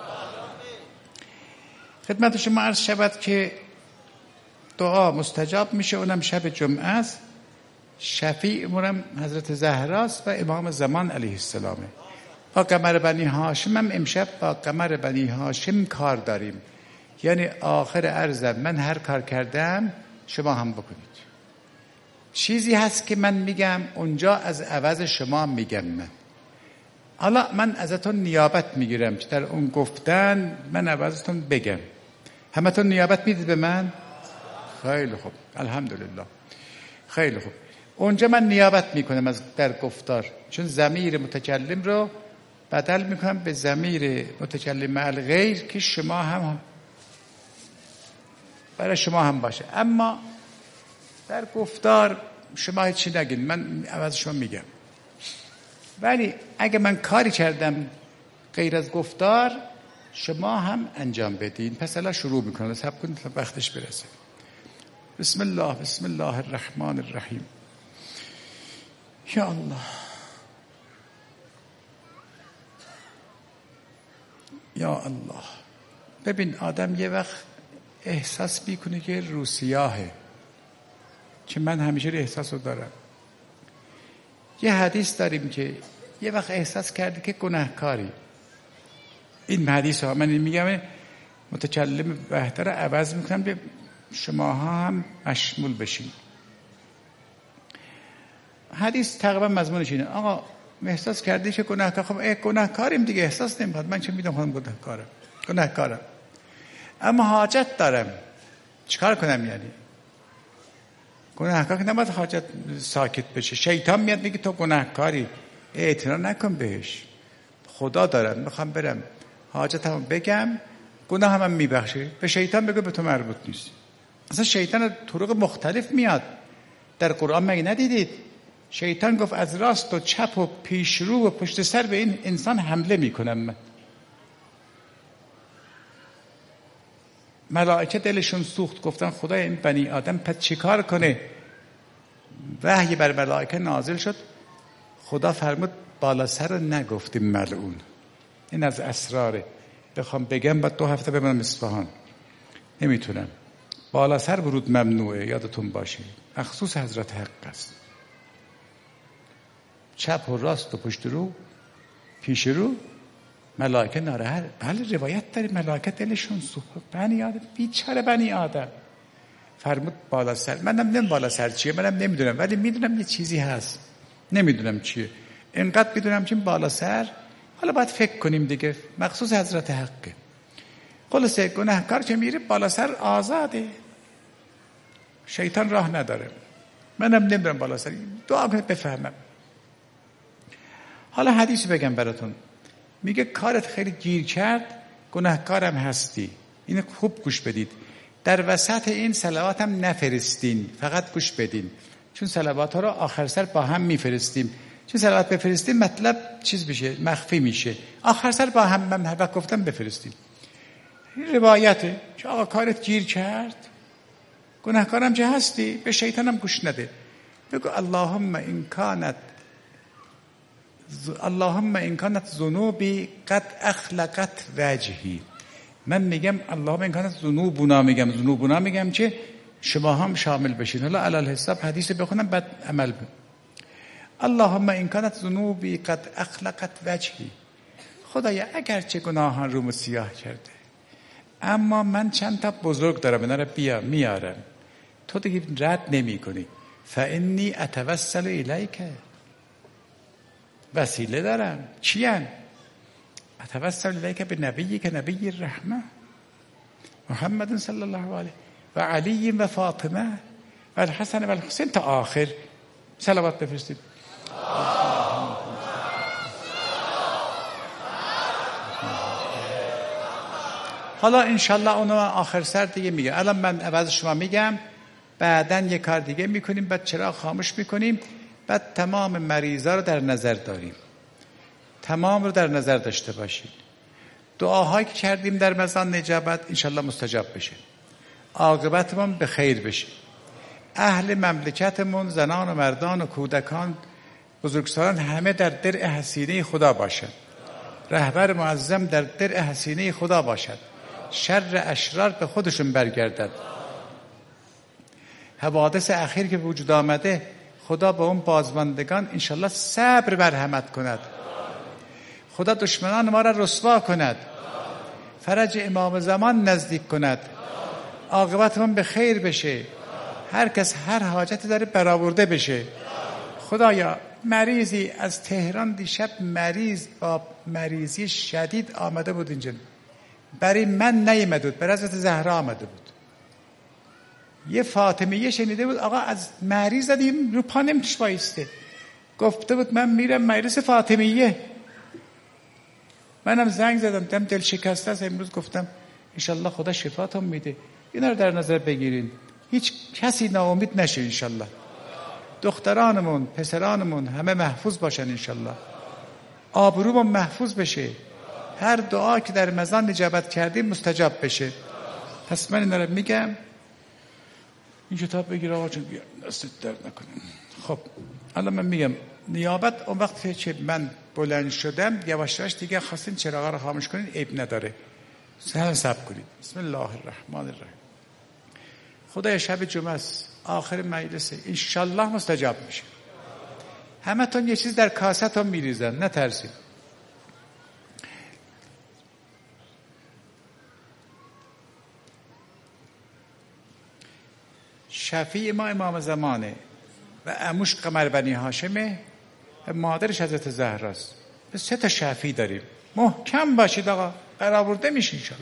[SPEAKER 1] خدمت شما عرض شود که دعا مستجاب میشه، اونم شب جمعه است. شفیع مونم حضرت زهراست و امام زمان علیه السلامه. با قمر بنی هاشم هم امشب با قمر بنی هاشم کار داریم. یعنی آخر عرضم من هر کار کردم شما هم بکنید. چیزی هست که من میگم اونجا از عوض شما میگم. حالا من ازتون نیابت میگیرم که در اون گفتن من عوضتون بگم. همتون نیابت میدید به من؟ خیلی خوب، الحمدلله. خیلی خوب. اونجا من نیابت میکنم از در گفتار، چون ضمیر متکلم رو بدل میکنم به ضمیر متکلم مع الغیر که شما هم برای شما هم باشه. اما در گفتار شما هیچی نگین، من عوض شما میگم. ولی اگه من کاری کردم غیر از گفتار شما هم انجام بدین. پس الان شروع میکنم، صبر کنید تا وقتش برسه. بسم الله الرحمن الرحیم. یا الله، یا الله. ببین آدم یه وقت احساس میکنه که رو سیاهه، که من همیشه احساس رو دارم. یه حدیث داریم که یه وقت احساس کردی که گناهکاری. این حدیث ها من میگم متکلم بهتر عوض میکنم به شماها هم مشمول بشین. حدیث تقریبا مضمونش اینه: آقا احساس کردی که گناهکار، خب گناهکاریم دیگه، احساس نمیخواد. من چه میدونم خودم گناهکارم، اما حاجت دارم. چیکار کنم؟ یعنی گناهکار که نباید حاجت ساکت بشه. شیطان میاد میگه تو گناهکاری، اعتنا نکن بهش. خدا دارم میخوام برم حاجتمو بگم، گناه هم میبخشه. به شیطان بگو به تو مربوط نیست. اصلا شیطان طرق مختلف میاد. در قرآن مگه ندیدید؟ شیطان گفت از راست و چپ و پیش رو و پشت سر به این انسان حمله میکنم. ملائکه دلشون سوخت، گفتن خدای این بنی آدم پس چیکار کنه؟ وحی بر ملائکه نازل شد. خدا فرمود بالا سر رو نگفتیم ملعون. این از اسراره، بخوام بگم بعد 2 هفته بمونم اصفهان، نمیتونم. بالا سر ورود ممنوعه، یادتون باشه، مخصوص حضرت حق است. چپ و راست و پشت رو پیش رو ملائکه ناراحت. بله روایت داریم ملائکه دلشون سوخت. بنی آدم، بیچاره بنی آدم. فرمود بالا سر. منم نمیدونم بالا سر چیه، منم نمیدونم، ولی میدونم یه چیزی هست، نمیدونم چیه. اینقدر میدونم که بالا سر، حالا باید فکر کنیم دیگه، مخصوص حضرت حقه. خلاصه گناهکار که میره بالا سر آزاده، شیطان راه نداره. منم نمیدونم بالا سر، دعا کنید بفهمم. حالا حدیث بگم براتون. میگه کارت خیلی گیر کرد، گناهکارم هستی. اینو خوب گوش بدید. در وسط این صلوات هم نفرستین، فقط گوش بدین، چون صلوات ها رو آخر سر با هم میفرستیم. چون صلوات بفرستیم مطلب چیز بشه، مخفی میشه. آخر سر با هم من وقت گفتم بفرستیم. این روایته که آقا کارت گیر کرد، گناهکارم چه هستی، به شیطانم گوش نده. بگو اللهم این کانت ذنوبی قد اخلقت وجهی. من میگم اللهم این کانت ذنوبنا میگم که شما هم شامل بشین. حالا علل حساب حدیث بخونم بعد عمل بکنم. اللهم این کانت ذنوبی قد اخلقت وجهی. خدایا اگر چه گناهان رومو سیاه کرده، اما من چند تا بزرگ دارم، اینا رو میارم، تو دیگه رد نمی کنی. فانی اتوسل الیک، وسیله دارم. چیان؟ اتوسل الیک به نبیک نبی الرحمه محمد صلی الله علیه و علی و فاطمه و الحسن و الحسین تا آخر صلوات بفرستید. حالا انشالله اونو آخر سر دیگه میگم. الان من عوض شما میگم، بعدن یه کار دیگه میکنیم، بعد چراغ خاموش میکنیم، بعد تمام مریضا رو در نظر داریم، تمام رو در نظر داشته باشید. دعاهایی که کردیم در مزان اجابت انشالله مستجاب بشه، عاقبتمون به خیر بشه، اهل مملکتمون زنان و مردان و کودکان بزرگسالان همه در درع حسینه خدا باشد، رهبر معظم در درع حسینه خدا باشد، شر اشرار به خودشون برگردد. حوادث اخیر که وجود آمده خدا به اون بازماندگان انشالله صبر مرحمت کند، خدا دشمنان ما را رسوا کند، فرج امام زمان نزدیک کند، عاقبتمون به خیر بشه، هر کس هر حاجتی داره برآورده بشه. خدایا مریضی از تهران دیشب مریض با مریضی شدید آمده بود اینجا، برای من نیامده بود، برای حضرت زهرا آمده بود. یه فاطمیه شنیده بود آقا از مریض زدیم رو پا نمیتوش بایسته، گفته بود من میرم مجلس فاطمیه. منم زنگ زدم دم دل شکسته است، امروز گفتم انشالله خدا شفاتون میده، اینا رو در نظر بگیرین، هیچ کسی ناامید نشه انشالله. دخترانمون پسرانمون همه محفوظ باشن انشالله، آبرومون محفوظ بشه، هر دعا که در مزان اجابت کردیم مستجاب بشه. پس من اینا رو میگم. این کتاب بگیر آقا جون، بیا دستت درد نکنه. خب الان من میگم نیابت اون وقت که من بلند شدم یواش یواش دیگه خواستین چراغا رو خاموش کنین، عیب نداره، سهل صبر کنید. بسم الله الرحمن الرحیم. خدای شب جمعه است، آخر مجلسه، انشالله مستجاب میشه. همه تون یه چیز در کاستون میریزن، نترسید. شفیع ما امام زمانه و عموش قمر بنی هاشمه و مادرش حضرت زهراست. پس 3 تا شفیع داریم. محکم باشید آقا، برآورده میشه انشالله.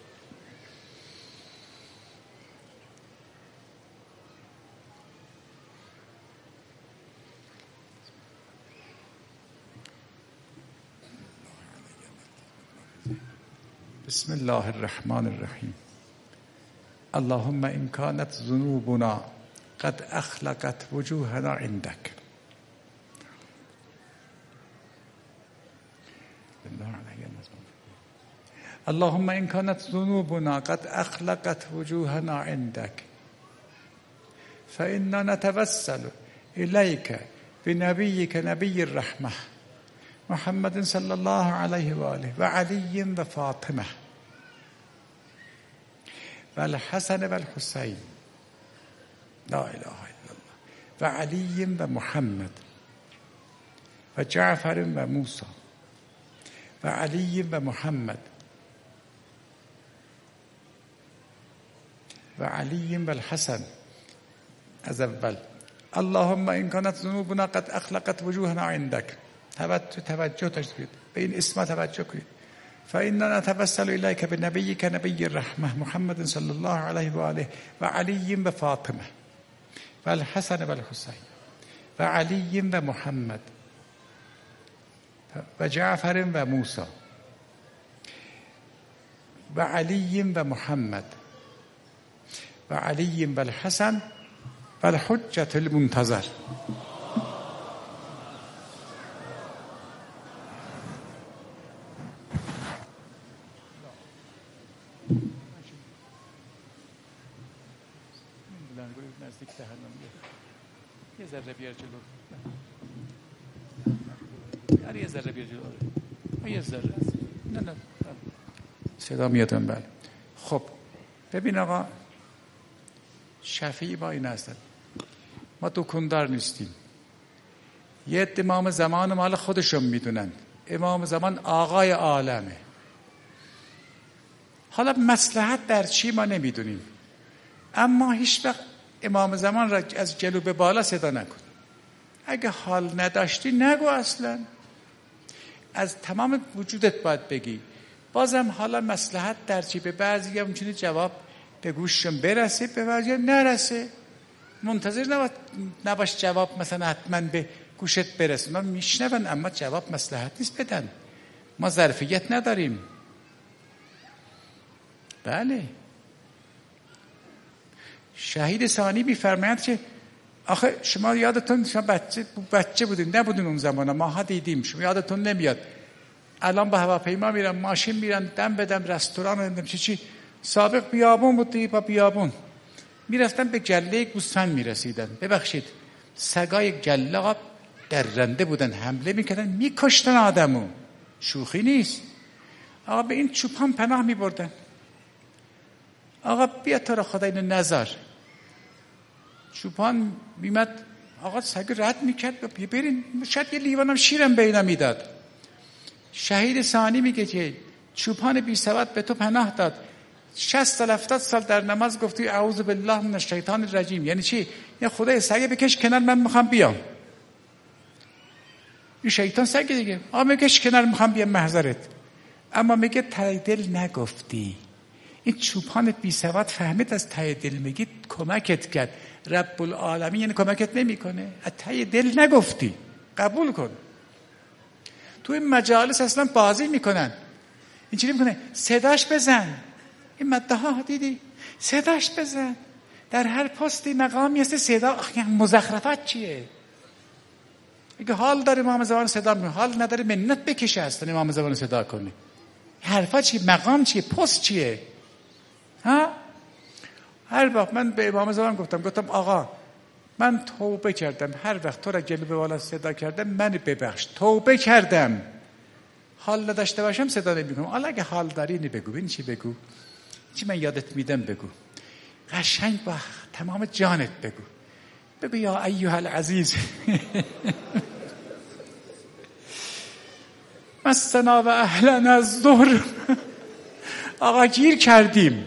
[SPEAKER 1] بسم الله الرحمن الرحیم. اللهم ان كانت ذنوبنا قد اخلقت وجوهنا عندك. اللهم ان كانت ذنوبنا قد اخلقت وجوهنا عندك فإنا نتوسل إليك بنبيك نبي الرحمة محمد صلى الله عليه وآله وعلي وفاطمة والحسن والحسين لا إله إلا الله وعلي ومحمد وجعفر وموسى وعلي ومحمد وعلي والحسن از اول. اللهم ان كانت ذنوبنا قد اخلقت وجوهنا عندك. توجه داشتید به این اسم، توجه کنید. فإننا نتوسل إليك بنبيك نبي الرحمة محمد صلى الله عليه وآله وعلي وفاطمة والحسن والحسين وعلي ومحمد وجعفر وموسى وعلي ومحمد وعلي والحسن والحجة المنتظر. یه ذره بیار جلو، یه ذره بیار جلو، یه ذره، نه صدا میادم. بله خب ببین آقا، شفیع با این هستن، ما دکندار نیستیم. یه امام زمان مال خودشون میدونن، امام زمان آقای عالمه. حالا مصلحت در چی ما نمیدونیم، اما هیچ وقت امام زمان را از جلو به بالا صدا نکن. اگه حال نداشتی نگو اصلا. از تمام وجودت باید بگی. بازم حالا مصلحت در چی؟ به بعضی هم میتونه جواب به گوششون برسه، به بعضی هم نرسه. منتظر نباش جواب مثلا حتما به گوشت برسه. اونا میشنون اما جواب مصلحت نیست بدن. ما ظرفیت نداریم. بله. شهید ثانی میفرماید که آخه شما یادتون شما بچه بودین، نبودین اون زمان، ما ها دیدیم، شما یادتون نمیاد. الان با هواپیما میرن، ماشین میرن، دم بدم رستوران نمیدونم چی سابق بیابون بود، با بیابون میرفتن به گله گوسفند میرسیدن. ببخشید سگای گله درنده بودن، حمله میکردن، میکشتن آدمو. شوخی نیست. آقا به این چوپان پناه میبردن. آقا بیا تو را خدا اینو نذار. چوپان میمد، آقا سگ رد میکرد، برین شاید یه لیوانم شیرم به اینا میداد. شهید ثانی میگه که چوپان بی سواد به تو پناه داد، 60 سال 70 سال در نماز گفتی اعوذ بالله من الشیطان الرجیم. یعنی چی؟ یعنی خدای سگ بکش کنار، من میخوام بیام. این شیطان سگ دیگه. میگهش کنار، میخوام بیام محضرت. اما میگه ته دل نگفتی. این چوپان بی سواد فهمید از ته دل میگی کمکت کرد. رب العالمین یعنی کمکت نمیکنه. از ته دل نگفتی. قبول کن. تو این مجالس اصلا بازی میکنن. اینجوری میکنه صداش بزن. این مده ها دیدی؟ صداش بزن. در هر پستی مقامی هست صدا. مزخرفات چیه؟ اگه حال داره امام زمان صدا میکنه، حال نداره منت بکشه اصلا امام زمان صدا کنه. حرفا چیه؟ مقام چیه؟ پست چیه؟ ها؟ هر وقت من به امام زمان گفتم آقا من توبه کردم، هر وقت تو را جلو به بالا صدا کردم من ببخش، توبه کردم. حال نداشته باشم صدا نمیکنم. حالا اگه حال داری اینو بگو. این چی بگو؟ چی من یادت میدم بگو. قشنگ با تمام جانت بگو. بگو یا ایها العزیز مسنا و اهلنا الضر. آقا گیر کردیم،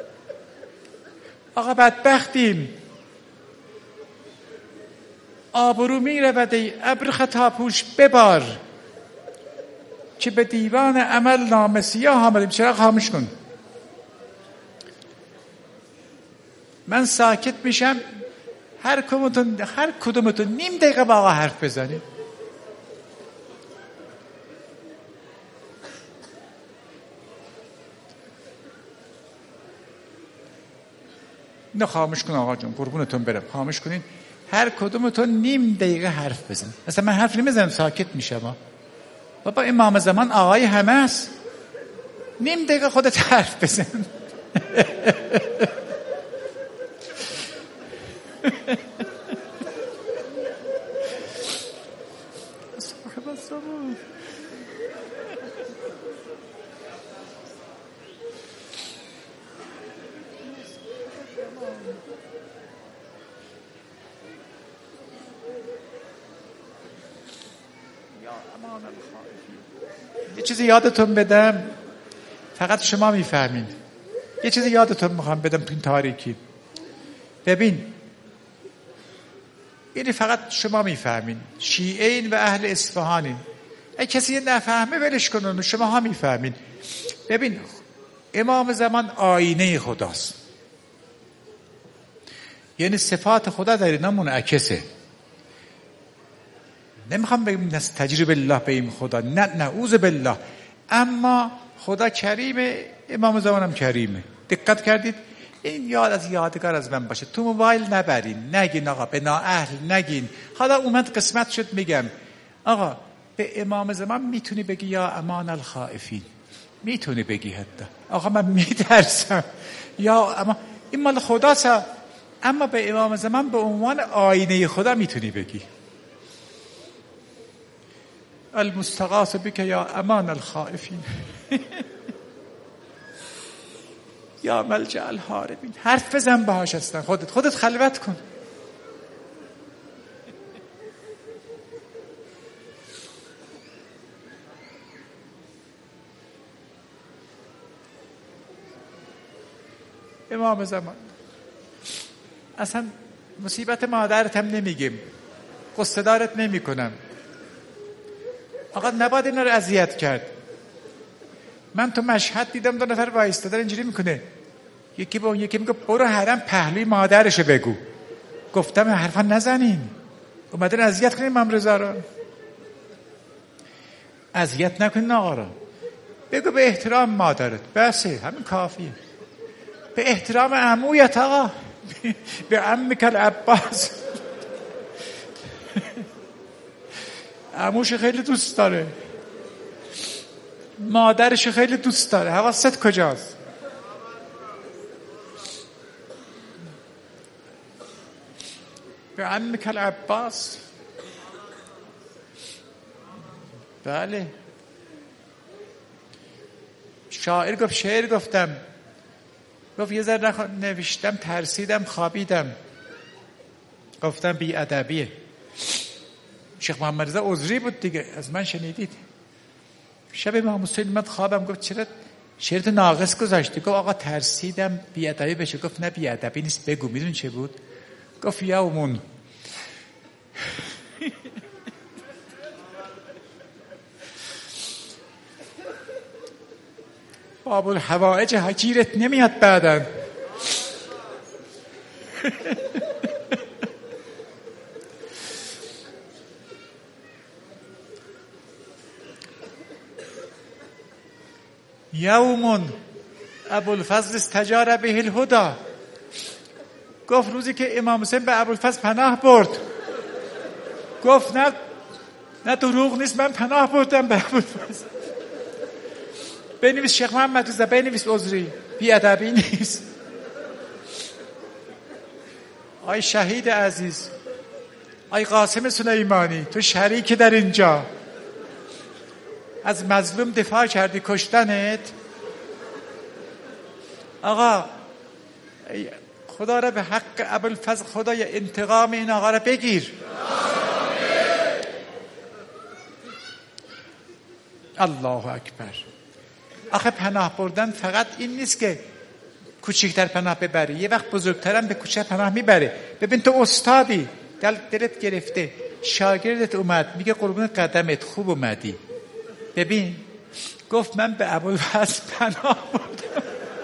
[SPEAKER 1] آقا بدبختیم، آبرو میرود ای ابر خطاپوش ببار که به دیوان عمل نامه سیاه آمدیم. چرا خاموش کن؟ من ساکت میشم، هر کدومتون نیم دقیقه با آقا حرف بزنید. نه خاموش کن آقا جون، قربونتون برم، خاموش کنین. هر کدومتون نیم دقیقه حرف بزن. مثلا من حرف نمیزنم ساکت میشم. بابا امام زمان آقای همه است. نیم دقیقه خودت حرف بزن. یه چیزی یادتون بدم، فقط شما میفهمین. یه چیزی یادتون میخوام بدم تو این تاریکی. ببین یعنی فقط شما میفهمین، شیعین و اهل اصفهانین. اگه کسی نفهمه ولش کنون، شما ها میفهمین. ببین امام زمان آینه خداست، یعنی صفات خدا در اینا منعکسه. نمیخوام بگم نستجیب الله به این خدا، نه نعوذ بالله، اما خدا کریمه، امام زمان هم کریمه. دقت کردید؟ این یاد از یادگار از من باشه. تو موبایل نبرین، نگین آقا به نااهل نگین. حالا اومد قسمت شد میگم آقا به امام زمان میتونی بگی یا امان الخائفین، میتونی بگی حتی آقا من میترسم یا اما این مال خداست. اما به امام زمان به عنوان آینه خدا میتونی بگی المستغاث بک یا امان الخائفین یا ملجأ الهاربین. حرف بزن باهاش هستن. خودت خلوت کن. امام زمان اصلا مصیبت مادرت هم نمیگیم، قصه دارت نمی کنم. آقا نباید اینا رو اذیت کرد. من تو مشهد دیدم 2 نفر وایستادن اینجوری میکنه، یکی به اون یکی میگه برو حرم پهلوی مادرشو بگو. گفتم حرفا نزنین، اومدن اذیت کنین امام رضا رو. اذیت نکنین آقا رو. بگو به احترام مادرت، بسه، همین کافیه. به احترام عمویت آقا، به عمک العباس. عموش خیلی دوست داره، مادرش خیلی دوست داره، حواست کجاست؟ به عمک العباس. بله. شاعر گفت، شعر گفتم، گفت یه ذره نوشتم ترسیدم خوابیدم. گفتم بی ادبیه. شیخ محمد رضا عذری بود دیگه، از من شنیدید. شب امام حسین من خوابم، گفت چرا شعرت ناقص گذاشتی؟ گفت آقا ترسیدم بی ادبی بشه. گفت نه بی ادبی نیست، بگو. میدون چه بود؟ گفت یومون باب الحوائج حجیرت نمیاد بعدن. یومون ابوالفضل استجار به الهدی. گفت روزی که امام حسین به ابوالفضل پناه برد. گفت نه دروغ نیست، من پناه بردم به ابوالفضل. بنویس شیخ محمد رضا، بنویس عذری، بی ادبی نیست. آی شهید عزیز، آی قاسم سلیمانی، تو شریک در اینجا، از مظلوم دفاع کردی، کشتنت. آقا خدا را به حق ابوالفضل، خدای انتقام این آقا را بگیر. الله اکبر. آخه پناه بردن فقط این نیست که کوچکتر پناه ببری، یه وقت بزرگترم به کوچک پناه میبره. ببین تو استادی، دلت گرفته، شاگردت اومد میگه قربون قدمت، خوب اومدی. ببین گفت من به ابوالفضل پناه بردم.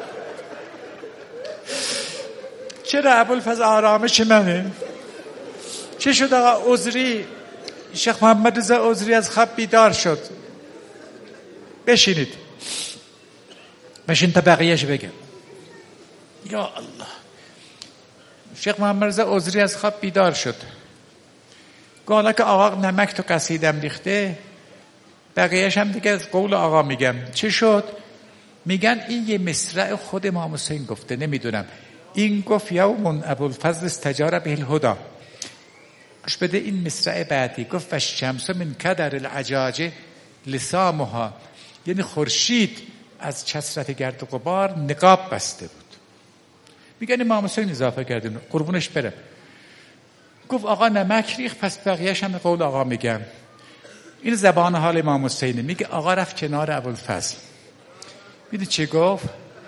[SPEAKER 1] چرا ابوالفضل آرامش منه؟ چه شد آقا عذری؟ شیخ محمد رضا عذری از خواب بیدار شد. بشینید، بشین تا بقیهش بگم. یا الله. شیخ محمد رضا عذری از خواب بیدار شد. گالا که آقا نمک تو قصیدم ریخته، بقیهش هم دیگه از قول آقا میگم. چه شد؟ میگن این یه مصرع خود امام حسین گفته، نمیدونم. این گفت یوم ابوالفضل استجار به الهدی. گوش بده این مصرع بعدی. گفت والشمس من کدر العجاج لسامها. یعنی خورشید از کثرت گرد و غبار نقاب بسته بود. میگن امام حسین اضافه کردن، قربونش برم. گفت آقا نمک ریخ، پس بقیه‌اش هم قول آقا میگم. این زبان حال امام حسینه. میگه آقا رفت کنار ابوالفضل. میدونی چه گفت؟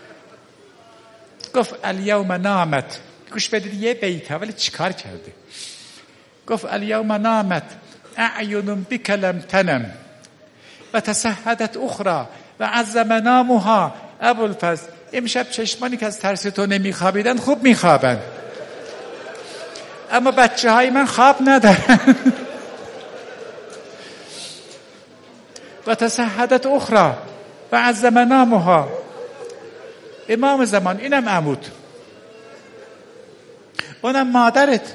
[SPEAKER 1] گفت الیوم نامت. گوش بدید یه بیت، ولی چیکار کرده؟ گفت الیوم نامت اعین بک لم تنم و تسهدت اخرى و عز منامها. ابوالفضل امشب چشمانی که از ترس تو نمیخوابیدن خوب میخوابن، اما بچه های من خواب ندارن. و تسهدت اخرى و عز منامها. امام زمان، اینم عمود، اونم مادرت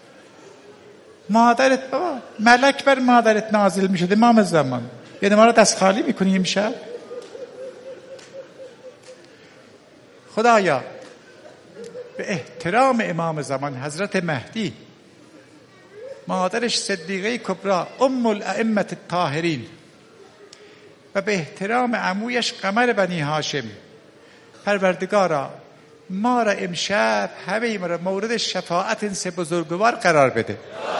[SPEAKER 1] بابا. ملک بر مادرت نازل میشد امام زمان. یعنی ما رو دست خالی میکنی امشب؟ خدایا به احترام امام زمان حضرت مهدی، مادرش صدیقه کبرا ام الائمه الطاهرین، و به احترام عمویش قمر بنی هاشم، پروردگارا ما را امشب همه ما را مورد شفاعت این سه بزرگوار قرار بده.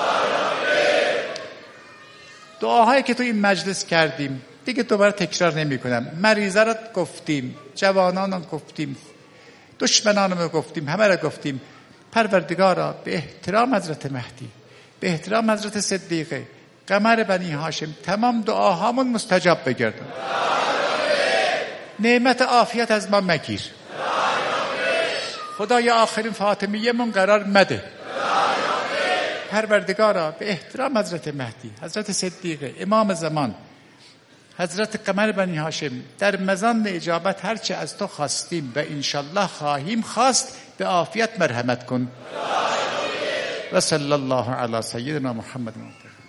[SPEAKER 1] دعاهایی که تو این مجلس کردیم دیگه دوباره تکرار نمی کنم. مریضا را گفتیم، جوانان را گفتیم، دشمنان را گفتیم، همه را گفتیم. پروردگارا به احترام حضرت مهدی، به احترام حضرت صدیقه، قمر بنی هاشم تمام دعاهامون مستجاب بگردن. نعمت عافیت از ما مگیر. خدای آخرین فاطمیه من قرار مده. پروردگارا به احترام حضرت مهدی، حضرت صدیقه، امام زمان، حضرت قمر بنی هاشم، در مزان اجابت هرچه از تو خواستیم و انشالله خواهیم خواست به عافیت مرحمت کن. و صلی الله علی سیدنا محمد.